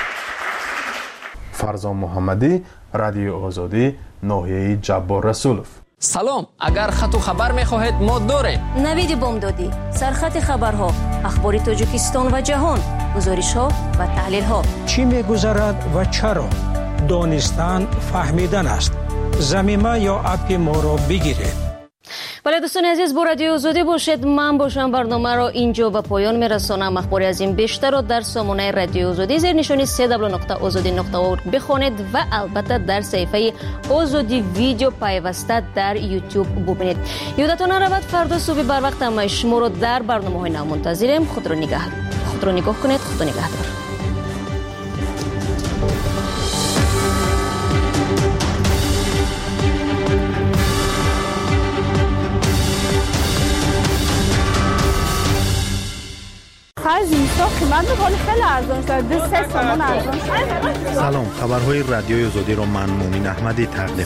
فرزان محمدی، رادیو آزادی، ناحیه جبار رسولов. سلام، اگر خط و خبر می‌خواهید ما داریم. نوید بامدادی، سرخط خبرها، اخبار تاجیکستان و جهان، گزارش‌ها و تحلیل‌ها. چی می‌گذرد و چرا؟ دانستن فهمیدن است. ضمیمه یا اپ ما را بگیرید. بله دوستان عزیز، با رادیو آزادی باشید. من باشم. برنامه را اینجا به پایان میرسانم. اخباری از این بیشتر را در سامانه رادیو آزادی زیر نشانی www.azadi.org بخوانید و البته در صفحه آزادی ویدیو پیوسته در یوتیوب ببینید. یادتان نرود فردا صبح بر وقت ما شما را در برنامه‌های نو منتظریم. خود را نگاه کنید. خدا نگهدار. خیلی ارزان شد. 2-3 تومان ارزان شد. سلام، خبرهای رادیوی آزادی را من مومین احمدی تقدیم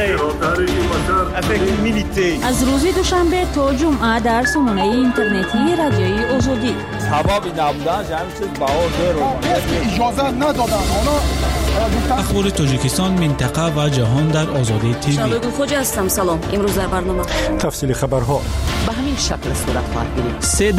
می‌کنم. از روز دوشنبه تا جمعه در سامانه اینترنتی رادیوی آزادی. سبب نبودن همین چیز بهار رو اجازه ندادن. اخبار تاجیکستان، منطقه و جهان در آزادی تیوی. شبگون خوجا هستم. سلام. امروز در برنامه تفصیل خبرها به همین شکل صورت خواهد گرفت.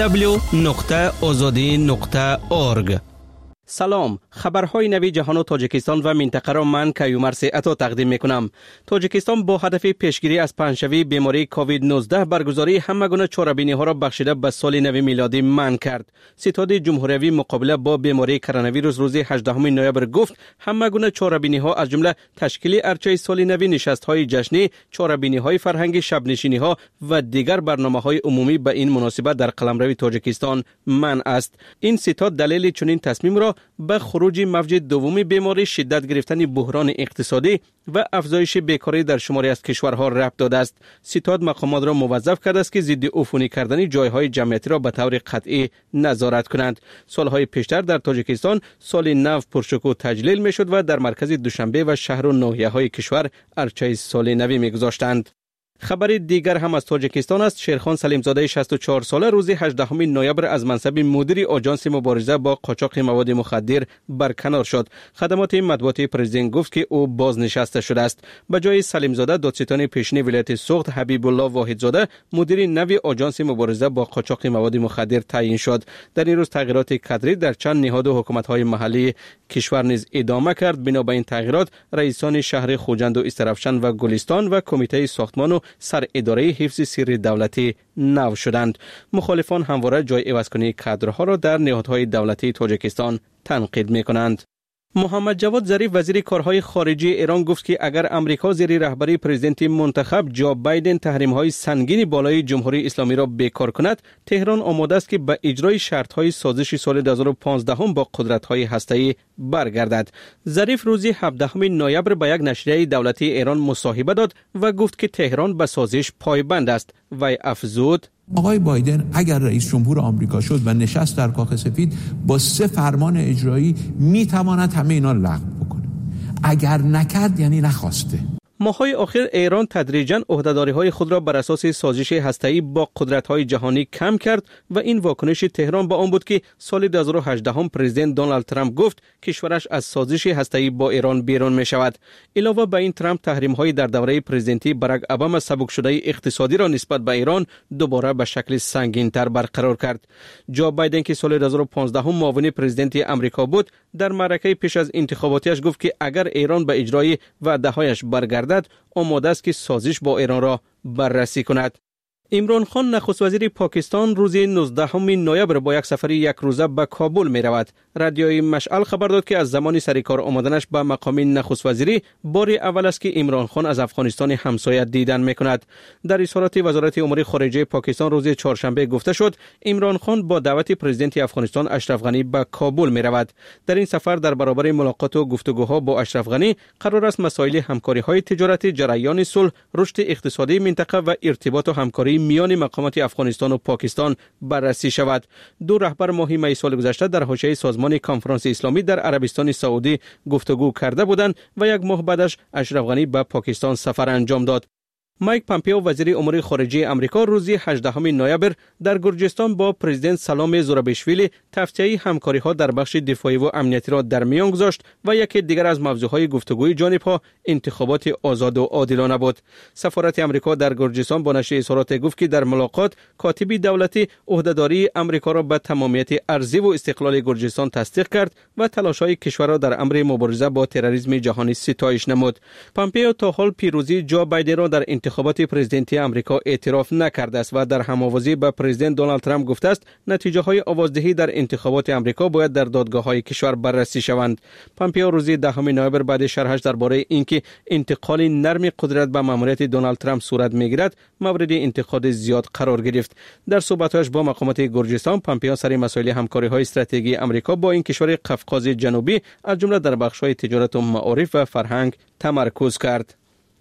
www.azadi.org. سلام، خبرهای نوی جهان و تاجیکستان و منطقه را من کیومر عطا تقدیم میکنم. تاجیکستان با هدف پیشگیری از پنجشوی بیماری کووید 19 برگزاری همه گونه چاره‌بینی ها را بخشیده به سال نو میلادی منع کرد. ستاد جمهوری مقابله با بیماری کرونا ویروس روز 18 نوامبر گفت همه گونه چاره‌بینی ها از جمله تشکیل ارچه سال نو، نشست‌های جشنی، چاره‌بینی های فرهنگی، شب نشینی ها و دیگر برنامه‌های عمومی به این مناسبت در قلمرو تاجیکستان منع است. این ستاد دلیل چنین تصمیم را به خروج موج دوم بیماری، شدت گرفتن بحران اقتصادی و افزایش بیکاری در شماری از کشورها ربط داده است. ستاد مقامات را موظف کرده است که ضد عفونی کردن جایهای جمعیتی را به طور قطعی نظارت کنند. سالهای پیشتر در تاجیکستان سال نو پرشکوه تجلیل میشد و در مرکز دوشنبه و شهر و ناحیه‌های کشور ارچه سال نو میگذاشتند. خبر دیگر هم از تاجیکستان است. شیرخان سلیمزاده 64 ساله روز 18 نوامبر از منصب مدیر آژانس مبارزه با قاچاق مواد مخدر برکنار شد. خدمات مطبوعاتی پرزیدنت گفت که او بازنشسته شده است. به جای سلیمزاده دادستان پیشین ولایت سوخت حبیب الله واحدزاده مدیر نوی آژانس مبارزه با قاچاق مواد مخدر تعیین شد. در این روز تغییرات کادری در چند نهاد و حکومت‌های محلی کشور نیز ادامه کرد. بنا به این تغییرات رئیسان شهر خوجند و استرافشان و گلستان و کمیته ساختمان و سر اداره حفظ سری دولتی نو شدند. مخالفان همواره جای عوض‌کنی کادرها را در نهادهای دولتی تاجیکستان تنقید می‌کنند. محمد جواد ظریف وزیر کارهای خارجه ایران گفت که اگر امریکا زیر رهبری پرزیدنت منتخب جو بایدن تحریم‌های سنگین بالای جمهوری اسلامی را بیکار کند، تهران آماده است که به اجرای شرط‌های سازش سال 2015 با قدرت‌های هسته‌ای برگردد. ظریف روز 17 نوامبر به یک نشریه دولتی ایران مصاحبه داد و گفت که تهران به سازش پایبند است. وی افزود: آقای بایدن اگر رئیس جمهور آمریکا شد و نشست در کاخ سفید با 3 فرمان اجرایی میتواند همه اینا رو لغو بکنه. اگر نکرد یعنی نخواسته. ماه‌های اخیر ایران تدریجاً عهده‌داری‌های خود را بر اساس سازش هسته‌ای با قدرت‌های جهانی کم کرد و این واکنش تهران به آن بود که سال 2018 پرزیدنت دونالد ترامپ گفت کشورش از سازش هسته‌ای با ایران بیرون می‌شود. علاوه بر این ترامپ تحریم‌های در دوره پرزیدنتی باراک اوباما سبک شده اقتصادی را نسبت به ایران دوباره به شکل سنگین‌تر برقرار کرد. جو بایدن که سال 2015 معاون پرزیدنت آمریکا بود، در معرکه پیش از انتخاباتیش گفت که اگر ایران به اجرای وعده‌هایش برگردد آماده است که سازش با ایران را بررسی کند. عمران خان نخست وزیر پاکستان روز 19 نوامبر با یک سفر یک روزه به کابل می رود. رادیوی مشعل خبر داد که از زمان سرکار آمدنش به مقام نخست وزیری بار اول است که عمران خان از افغانستان همسایه دیدن می کند. در اظهارات وزارت امور خارجه پاکستان روز چهارشنبه گفته شد عمران خان با دعوت پرزیدنت افغانستان اشرف غنی به کابل می رود. در این سفر در برابر ملاقات و گفتگوها با اشرف غنی قرار است مسائل همکاری های تجارتی، جریان صلح، رشد اقتصادی منطقه و ارتباط و همکاری میان مقامات افغانستان و پاکستان بررسی شود. دو رهبر ماه می سال گذشته در حاشیه سازمان کنفرانس اسلامی در عربستان سعودی گفتگو کرده بودند و یک ماه بعدش اشرف غنی به پاکستان سفر انجام داد. مایک پامپیو وزیر امور خارجه آمریکا روز 18 نوامبر در گرجستان با پرزیدنت سلام زورابیشویلی توطئه همکاری‌ها در بخش دفاعی و امنیتی را در میان گذاشت و یکی دیگر از موضوعهای گفتگوی جانب‌ها انتخابات آزاد و عادلانه بود. سفارت آمریکا در گرجستان با نشر اظهارات گفت که در ملاقات کاتب دولتی عهدهداری آمریکا را به تمامیت ارضی و استقلال گرجستان تصدیق کرد و تلاش‌های کشور را در امر مبارزه با تروریسم جهانی ستایش نمود. پامپیو تا حال پیروزی جو بایدن را در انتخابات پرزیدنتی آمریکا اعتراف نکرده است و در هم‌آوازی با پرزیدنت دونالد ترامپ گفته است نتیجه‌های آوازدهی در انتخابات آمریکا باید در دادگاه‌های کشور بررسی شوند. پامپیو روز 10 نوامبر بعد شرحش درباره اینکه انتقال نرم قدرت به ماموریت دونالد ترامپ صورت می‌گیرد مورد انتقاد زیاد قرار گرفت. در صحبت‌هایش با مقامات گرجستان پامپیو سر مسائل همکاری‌های استراتژیکی آمریکا با این کشور قفقاز جنوبی از جمله در بخش‌های تجارت و معارف و فرهنگ تمرکز کرد.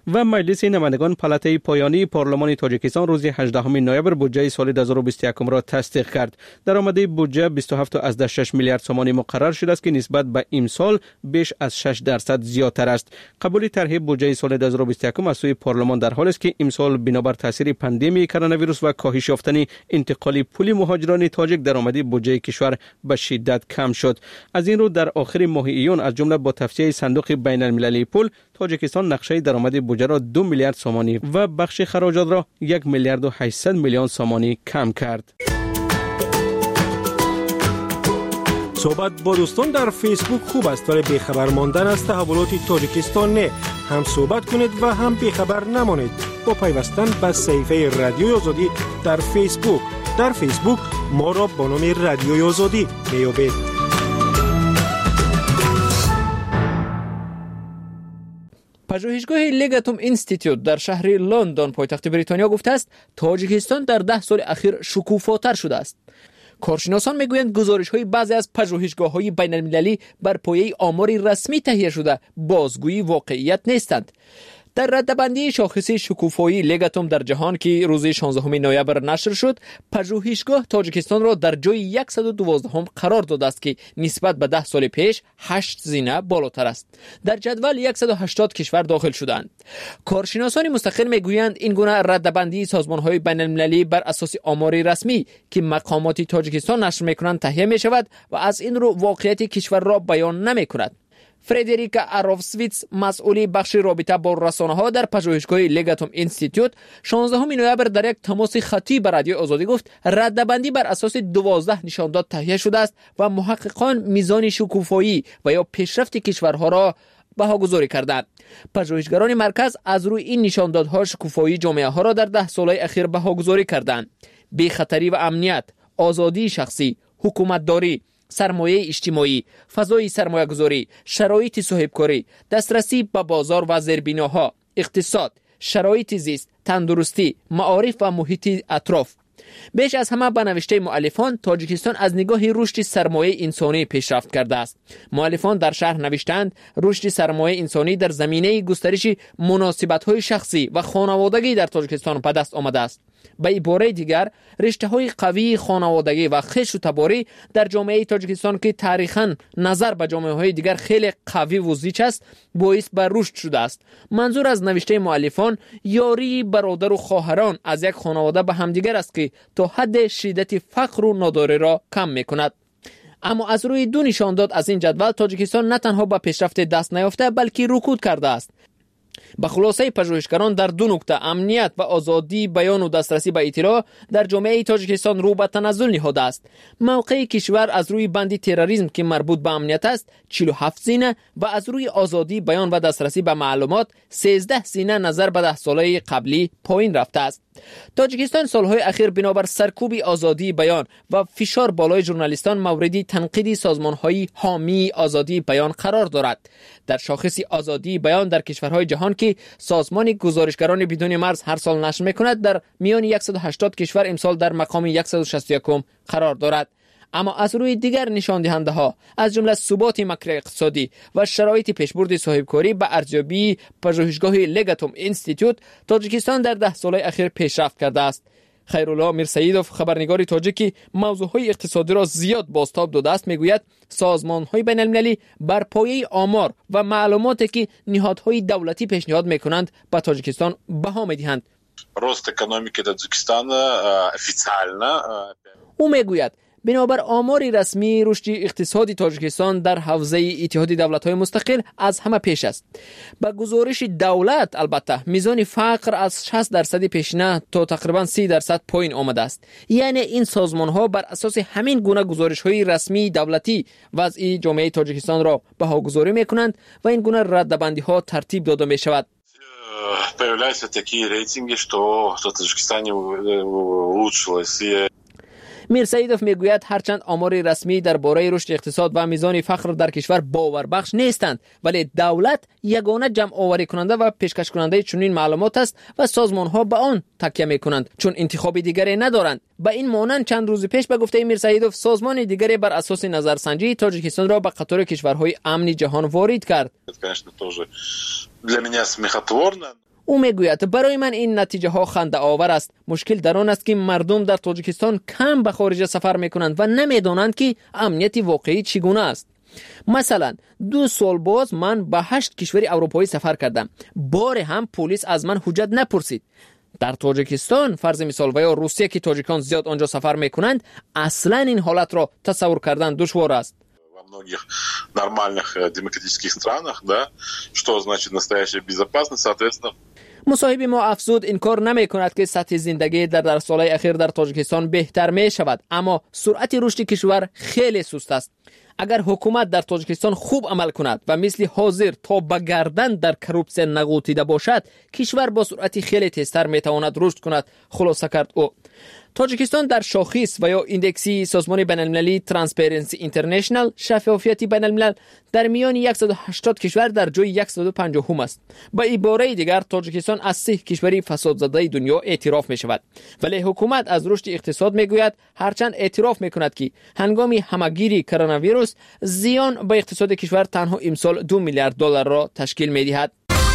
و مجلس نمایندگان پلاته پایانی پارلمان تاجیکستان روز 18 نوامبر بودجه سال 2021 را تصدیق کرد. درآمد بودجه 27.6 میلیارد سومانی مقرر شده است که نسبت به امسال بیش از 6% زیادتر است. قبول طرح بودجه سال 2021 از سوی پارلمان در حالی است که امسال بنابر تاثیر پاندمی کرونا ویروس و کاهش یافتن انتقال پول مهاجران تاجیک درآمد بودجه کشور به شدت کم شد. از این رو در آخر ماه ایون از جمله با توسعه صندوق بین المللی پول تاجیکستان نقشه درآمد بودجه را 2 میلیارد سومانی و بخش خراجات را 1 میلیارد و 800 میلیون سومانی کم کرد. صحبت با دوستان در فیسبوک خوب است ولی بیخبر ماندن از تحولات تاجیکستان نه. هم صحبت کنید و هم بیخبر نمانید با پیوستن به صفحه رادیوی آزادی در فیسبوک. در فیسبوک ما را با نام رادیوی آزادی میابید. پژوهشگاه لگاتوم اینستیتوت در شهر لندن پایتخت بریتانیا گفته است تاجیکستان در 10 سال اخیر شکوفاتر شده است. کارشناسان میگویند گزارش‌های بعضی از پژوهشگاه‌های بین‌المللی بر پایه آماری رسمی تهیه شده بازگویی واقعیت نیستند. در ردبندی شاخص شکوفایی لگاتوم در جهان که روز 16 نوامبر نشر شد، پژوهشگاه تاجیکستان را در جای 112 قرار داده است که نسبت به 10 سال پیش 8 زینه بالاتر است. در جدول 180 کشور داخل شدند. کارشناسان مستقل میگویند این گونه ردبندی سازمان‌های بین‌المللی بر اساس آماری رسمی که مقامات تاجیکستان نشر می‌کنند تهیه می‌شود و از این رو واقعیت کشور را بیان نمی‌کند. فردریکا اروفسویتس مسئول بخش رابطه با رسانه‌ها در پژوهشگاه لگاتوم اینستیتوت 16 نوامبر در یک تماس خطی با رادیو آزادی گفت ردبندی بر اساس 12 نشانداد تهیه شده است و محققان میزان شکوفایی و یا پیشرفت کشورها را بهاگذاری کردند. پژوهشگران مرکز از روی این نشاندادها شکوفایی جامعه ها را در 10 سال اخیر بهاگذاری کردند. بی‌خطری و امنیت، آزادی شخصی، حکومتداری، سرمایه اجتماعی، فضای سرمایه گذاری، شرایط صاحبکاری، دسترسی به بازار و زیربناها، اقتصاد، شرایط زیست، تندرستی، معارف و محیط اطراف. بیش از همه به نوشته مؤلفان تاجیکستان از نگاه رشد سرمایه انسانی پیشرفت کرده است. مؤلفان در شرح نوشتند رشد سرمایه انسانی در زمینه گسترش مناسبت‌های شخصی و خانوادگی در تاجیکستان به دست آمده است. به عباره دیگر رشته‌های قوی خانوادگی و خویش و تباری در جامعه تاجیکستان که تاریخاً نظر به جامعه‌های دیگر خیلی قوی و زیچ است باعث به رشد شده است. منظور از نوشته مؤلفان یاری برادر و خواهران از یک خانواده به همدیگر است که تا حد شدت فقر و ناداری را کم می‌کند. اما از روی دو نشانداد از این جدول تاجیکستان نه تنها به پیشرفت دست نیافته بلکه رکود کرده است. به خلاصه پژوهشگران در دو نکته امنیت و آزادی بیان و دسترسی به اطلاع در جامعه تاجیکستان رو به تنزل نهاده است. موقع کشور از روی بند تروریسم که مربوط به امنیت است 47 زینه و از روی آزادی بیان و دسترسی به معلومات 13 زینه نظر به 10 ساله قبلی پایین رفته است. تاجیکستان سالهای اخیر بنابر سرکوب آزادی بیان و فشار بالای ژورنالیستان مورد تنقید سازمان‌های حامی آزادی بیان قرار دارد. در شاخص آزادی بیان در کشورهای جهان که سازمان گزارشگران بدون مرز هر سال نشر می‌کند در میان 180 کشور امسال در مقام 161 قرار دارد. اما از روی دیگر نشان دهنده ها از جمله ثبات مکر اقتصادی و شرایط پیشبرد صاحبکاری به ارزیابی پژوهشگاه لگاتوم اینستیتوت تاجیکستان در 10 سال اخیر پیشرفت کرده است. خیرالله میرسیدوف خبرنگار تاجیکی موضوعهای اقتصادی را زیاد بازتاب داده است میگوید سازمان‌های بین‌المللی بر پایه آمار و معلوماتی که نهادهای دولتی پیشنهاد می‌کنند به تاجیکستان بها می‌دهند. رشد اقتصادی تاجیکستان افیشیالنا او میگوید بنابر آمار رسمی رشد اقتصادی تاجیکستان در حوزه اتحاد دولت‌های مستقل از همه پیش است. با گزارش دولت البته میزان فقر از 60% پیشینه تا تقریبا 30% پایین آمده است. یعنی این سازمان‌ها بر اساس همین گونه گزارش‌های رسمی دولتی وضع جامعه تاجیکستان را بهاگذاری می‌کنند و این گونه ردبندی‌ها ترتیب داده می‌شود. Появляются такие рейтинги, что в Таджикистане улучшилось. میرسیدوف میگوید هرچند آمار رسمی درباره رشد اقتصاد و میزان فقر در کشور باوربخش نیستند ولی دولت یگانه جمع آوری کننده و پیشکش کننده چنین معلومات است و سازمان ها به آن تکیه میکنند چون انتخاب دیگری ندارند. با این مانند چند روز پیش به گفته میرسیدوف سازمان دیگری بر اساس نظرسنجی تاجیکستان را به قطار کشورهای امن جهان وارد کرد. او میگوید برای من این نتیجه ها خنده آور است. مشکل در آن است که مردم در تاجیکستان کم به خارج سفر میکنند و نمیدانند که امنیت واقعی چگونه است. مثلا 2 سال باز من به 8 کشور اروپایی سفر کردم. بار هم پلیس از من حجت نپرسید. در تاجیکستان فرض مثال و یا روسیه که تاجیکان زیاد آنجا سفر میکنند اصلا این حالت را تصور کردن دشوار است. В многих нормальных демократических странах, да, что значит настоящая безопасность, соответственно. مصاحب ما افزود این کار نمی کند که سطح زندگی در سالهای اخیر در تاجیکستان بهتر می شود، اما سرعت رشد کشور خیلی سست است. اگر حکومت در تاجیکستان خوب عمل کند و مثل حاضر تا به گردن در کروپسیون نغوطیده باشد، کشور با سرعت خیلی تیزتر می تواند رشد کند، خلاصه کرد او. تاجیکستان در شاخص و یا ایندکسی سازمان بین‌المللی ترانسپرنسی اینترنشنال شفافیت بین‌الملل در میان 180 کشور در جای 150 است. با عباره دیگر تاجیکستان از 3 کشور فساد زده دنیا اعتراف می شود، ولی حکومت از رشد اقتصاد می گوید، هرچند اعتراف می کند که هنگام همگیری کرونا ویروس زیان به اقتصاد کشور تنها امسال 2 میلیارد دلار را تشکیل می دهد.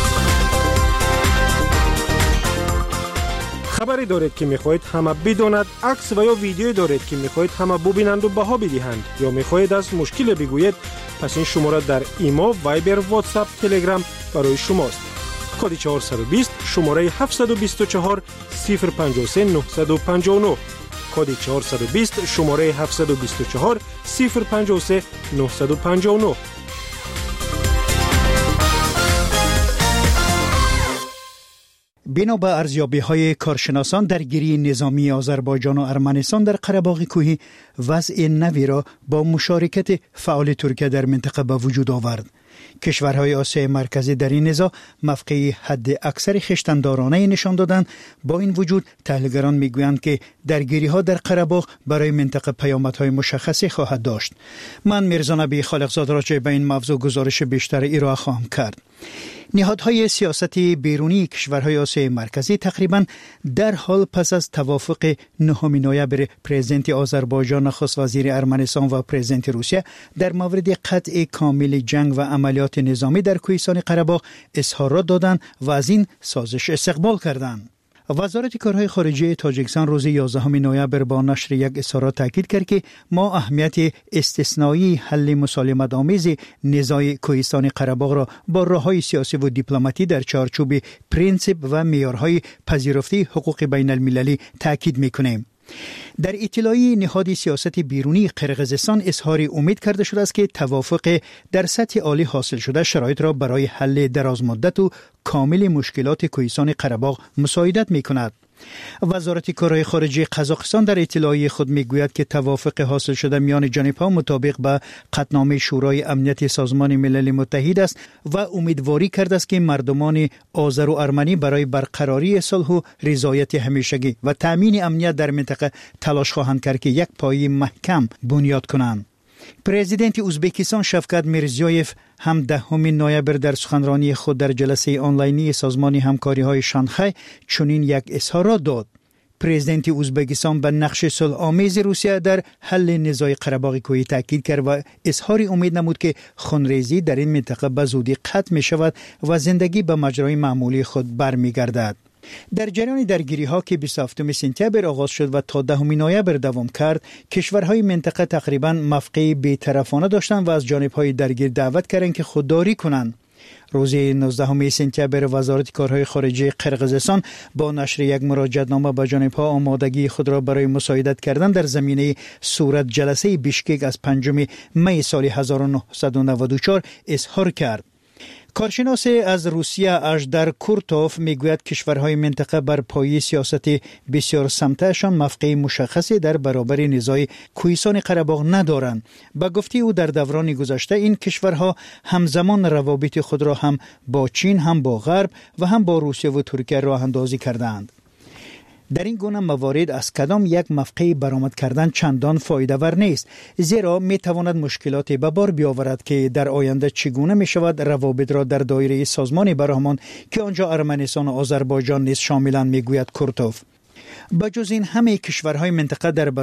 خبری دارید که میخواهید همه بداند، عکس و یا ویدیویی دارید که میخواهید همه ببینند و بها بدهند، یا میخواهید از مشکل بگویید، پس این شماره در ایما، وایبر، واتساپ، تلگرام برای شماست. کد 420 شماره 724 053 959. کد 420 شماره 724 053 959. بنا به ارزیابی‌های کارشناسان، درگیری نظامی آذربایجان و ارمنستان در قره‌باغ کوهی وضع نوی را با مشارکت فعال ترکیه در منطقه به وجود آورد. کشورهای آسیای مرکزی در این نزاع موقعی حد اکثر خویشتن‌دارانه نشان دادند. با این وجود تحلیلگران میگویند که درگیری‌ها در قره‌باغ برای منطقه پیامدهای مشخصی خواهد داشت. من میرزا نبی خالقزاد راجع به این موضوع گزارش بیشتر ارائه خواهم کرد. نهادهای سیاستی بیرونی کشورهای آسیای مرکزی تقریباً در حال پس از توافق 9 نوامبر پرزیدنت آذربایجان، نخست وزیر ارمنستان و پرزیدنت روسیه در مورد قطع کامل جنگ و عملیات نظامی در کوهستان قره‌باغ اظهارات دادند و از این سازش استقبال کردند. وزارت کارهای خارجه تاجیکستان روز 11 نوامبر با نشر یک اظهارات تاکید کرد که ما اهمیت استثنایی حل مسالمت‌آمیز نزاع کوهستان قره‌باغ را با راه‌های سیاسی و دیپلماتی در چارچوب پرینسیپ و معیارهای پذیرفته حقوق بین المللی تاکید می‌کنیم. در اطلاعی نهاد سیاست بیرونی قرقیزستان اظهار امید کرده شده است که توافق در سطح عالی حاصل شده شرایط را برای حل درازمدت و کامل مشکلات کوهستان قره‌باغ مساعدت می‌کند. وزارت کارهای خارجه قزاقستان در اطلاعیه خود میگوید که توافق حاصل شده میان جانب‌ها مطابق به قطعنامه شورای امنیت سازمان ملل متحد است و امیدواری کرده است که مردمان آذر و ارمنی برای برقراری صلح و رضایت همیشگی و تامین امنیت در منطقه تلاش خواهند کرد که یک پایه محکم بنیاد کنند. پرزیدنت ازبکستان شفقت میرزیویف هم 10 نوامبر در سخنرانی خود در جلسه آنلاینی سازمان همکاری‌های شانگهای چنین یک اظهارات داد. پرزیدنت ازبکستان به نقش صلح‌آمیز روسیه در حل نزاع قره‌باغ کوهی تاکید کرد و اظهار امید نمود که خونریزی در این منطقه به زودی ختم می‌شود و زندگی به مجرای معمولی خود برمیگردد. در جریان درگیری‌ها که 27 سپتامبر آغاز شد و تا 10 نوامبر دوام کرد، کشورهای منطقه تقریباً موقعی بی‌طرفانه داشتند و از جانب‌های درگیر دعوت کردند که خودداری کنند. روز 19 سپتامبر وزارت کارهای خارجه قرقیزستان با نشر یک مراجعه‌نامه به جانب‌ها آمادگی خود را برای مساعدت کردن در زمینه صورت جلسه بیشکک از 5 می سال 1994 اظهار کرد. کارشناس از روسیه اژدر کورتوف میگوید کشورهای منطقه بر پایه سیاست بسیار سمتشان موقع مشخصی در برابر نزاع کوهستان قره‌باغ ندارند. با گفته او در دوران گذشته این کشورها همزمان روابط خود را هم با چین، هم با غرب و هم با روسیه و ترکیه راه اندازی کردند. در این گونه موارد از کدام یک موقع برآمد کردن چندان فایده ور نیست، زیرا می تواند مشکلاتی به بار بیاورد که در آینده چگونه می شود روابط را در دایره سازمان برهمان که آنجا ارمنستان و آذربایجان نیز شاملند، می گوید کورتوف. بجز این همه کشورهای منطقه در